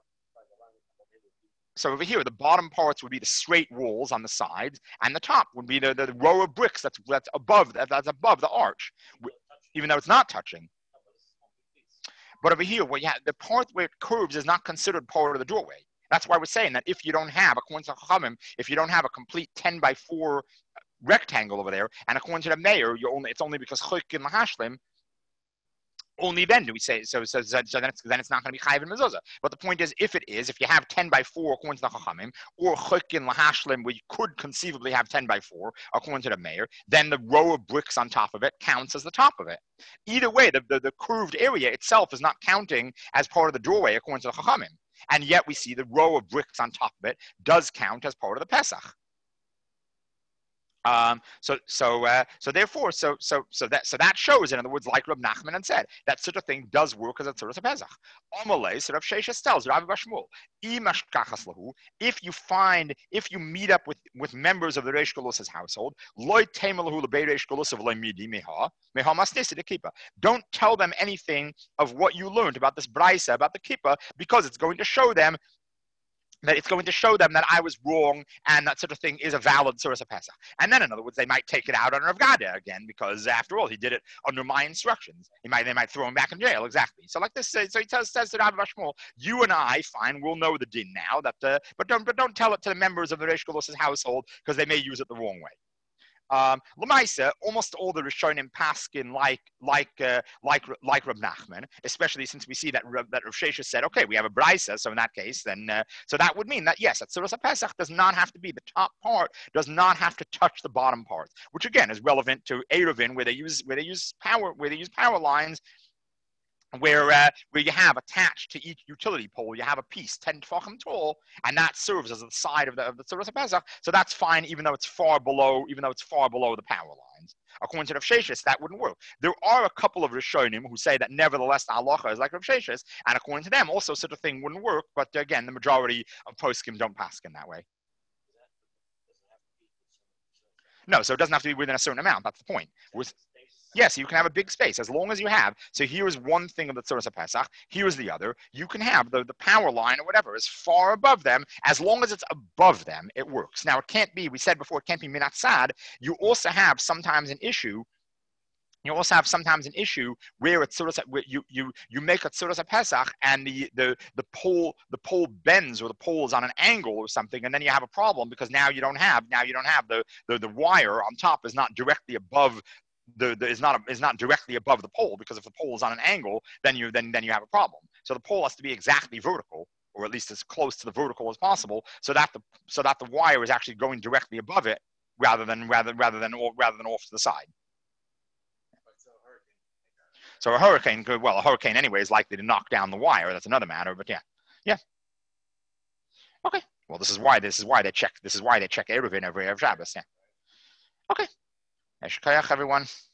so over here the bottom parts would be the straight walls on the sides, and the top would be the, the row of bricks that's that's above that, that's above the arch, even though it's not touching. But over here, where you have the part where it curves is not considered part of the doorway. That's why we're saying that if you don't have, according to Chachamim, if you don't have a complete ten by four rectangle over there, and according to the mayor, you only it's only because choik in lahashlim. Only then do we say so. So, so, so then, it's, then it's not going to be chayiv in mezuzah. But the point is, if it is, if you have ten by four according to the chachamim, or choik in lahashlim, where you could conceivably have ten by four according to the mayor, then the row of bricks on top of it counts as the top of it. Either way, the, the, the curved area itself is not counting as part of the doorway according to the chachamim, and yet we see the row of bricks on top of it does count as part of the Pesach. Um, so, so, uh, so therefore, so, so, so that, so that shows, in other words, like Reb Nachman had said, that such a thing does work as a Tzuras HaPesach. Amalei, so Rav Sheshes tells Rabbi Bar Shmuel, if you find, if you meet up with, with members of the Reish Galus's household, loy teimelahu lebei Reish Galus of le'midi meha meha masnisi the kippah. Don't tell them anything of what you learned about this brisa about the kippah, because it's going to show them. That it's going to show them that I was wrong and that sort of thing is a valid Tzuras HaPesach. And then, in other words, they might take it out on Rav Gada again, because after all, he did it under my instructions. He might, they might throw him back in jail, exactly. So like this, so he tells, says to Rabbi Bar Shmuel, you and I, fine, we'll know the din now, that, uh, but don't but don't tell it to the members of the Reish Galus's household, because they may use it the wrong way. Um, Lamaisa, almost all the Rishonim paskin like like uh, like like Reb Nachman, especially since we see that Reb, that Rav Sheshes said, okay, we have a brisa, so in that case, then uh, so that would mean that yes, at Tzuras HaPesach does not have to be the top part, does not have to touch the bottom part, which again is relevant to Eruvin, where they use where they use power where they use power lines. Where uh, where you have attached to each utility pole, you have a piece ten tefachim tall, and that serves as the side of the of the Tzuras HaPesach. So that's fine, even though it's far below, even though it's far below the power lines. According to Rav Sheshes, that wouldn't work. There are a couple of Rishonim who say that nevertheless the halacha is like Rav Sheshes, and according to them, also such a thing wouldn't work. But again, the majority of poskim don't paskin that way. No, so it doesn't have to be within a certain amount. That's the point. With, yes, you can have a big space as long as you have. So here's one thing of the Tzuras HaPesach. Here's the other. You can have the, the power line or whatever is far above them. As long as it's above them, it works. Now, it can't be, we said before, it can't be minat sad. You also have sometimes an issue. You also have sometimes an issue where it's where you you you make a Tzuras HaPesach and the the the pole the pole bends or the pole is on an angle or something, and then you have a problem because now you don't have now you don't have the the, the wire on top is not directly above the, the is not a, is not directly above the pole, because if the pole is on an angle, then you then then you have a problem. So the pole has to be exactly vertical, or at least as close to the vertical as possible, so that the so that the wire is actually going directly above it rather than rather rather than rather than off to the side. So a hurricane could, well, a hurricane anyway is likely to knock down the wire. That's another matter, but yeah, yeah. Okay. Well, this is why this is why they check this is why they check Eruvin every Erev Shabbos. Yeah. Okay. Eshkayach, everyone.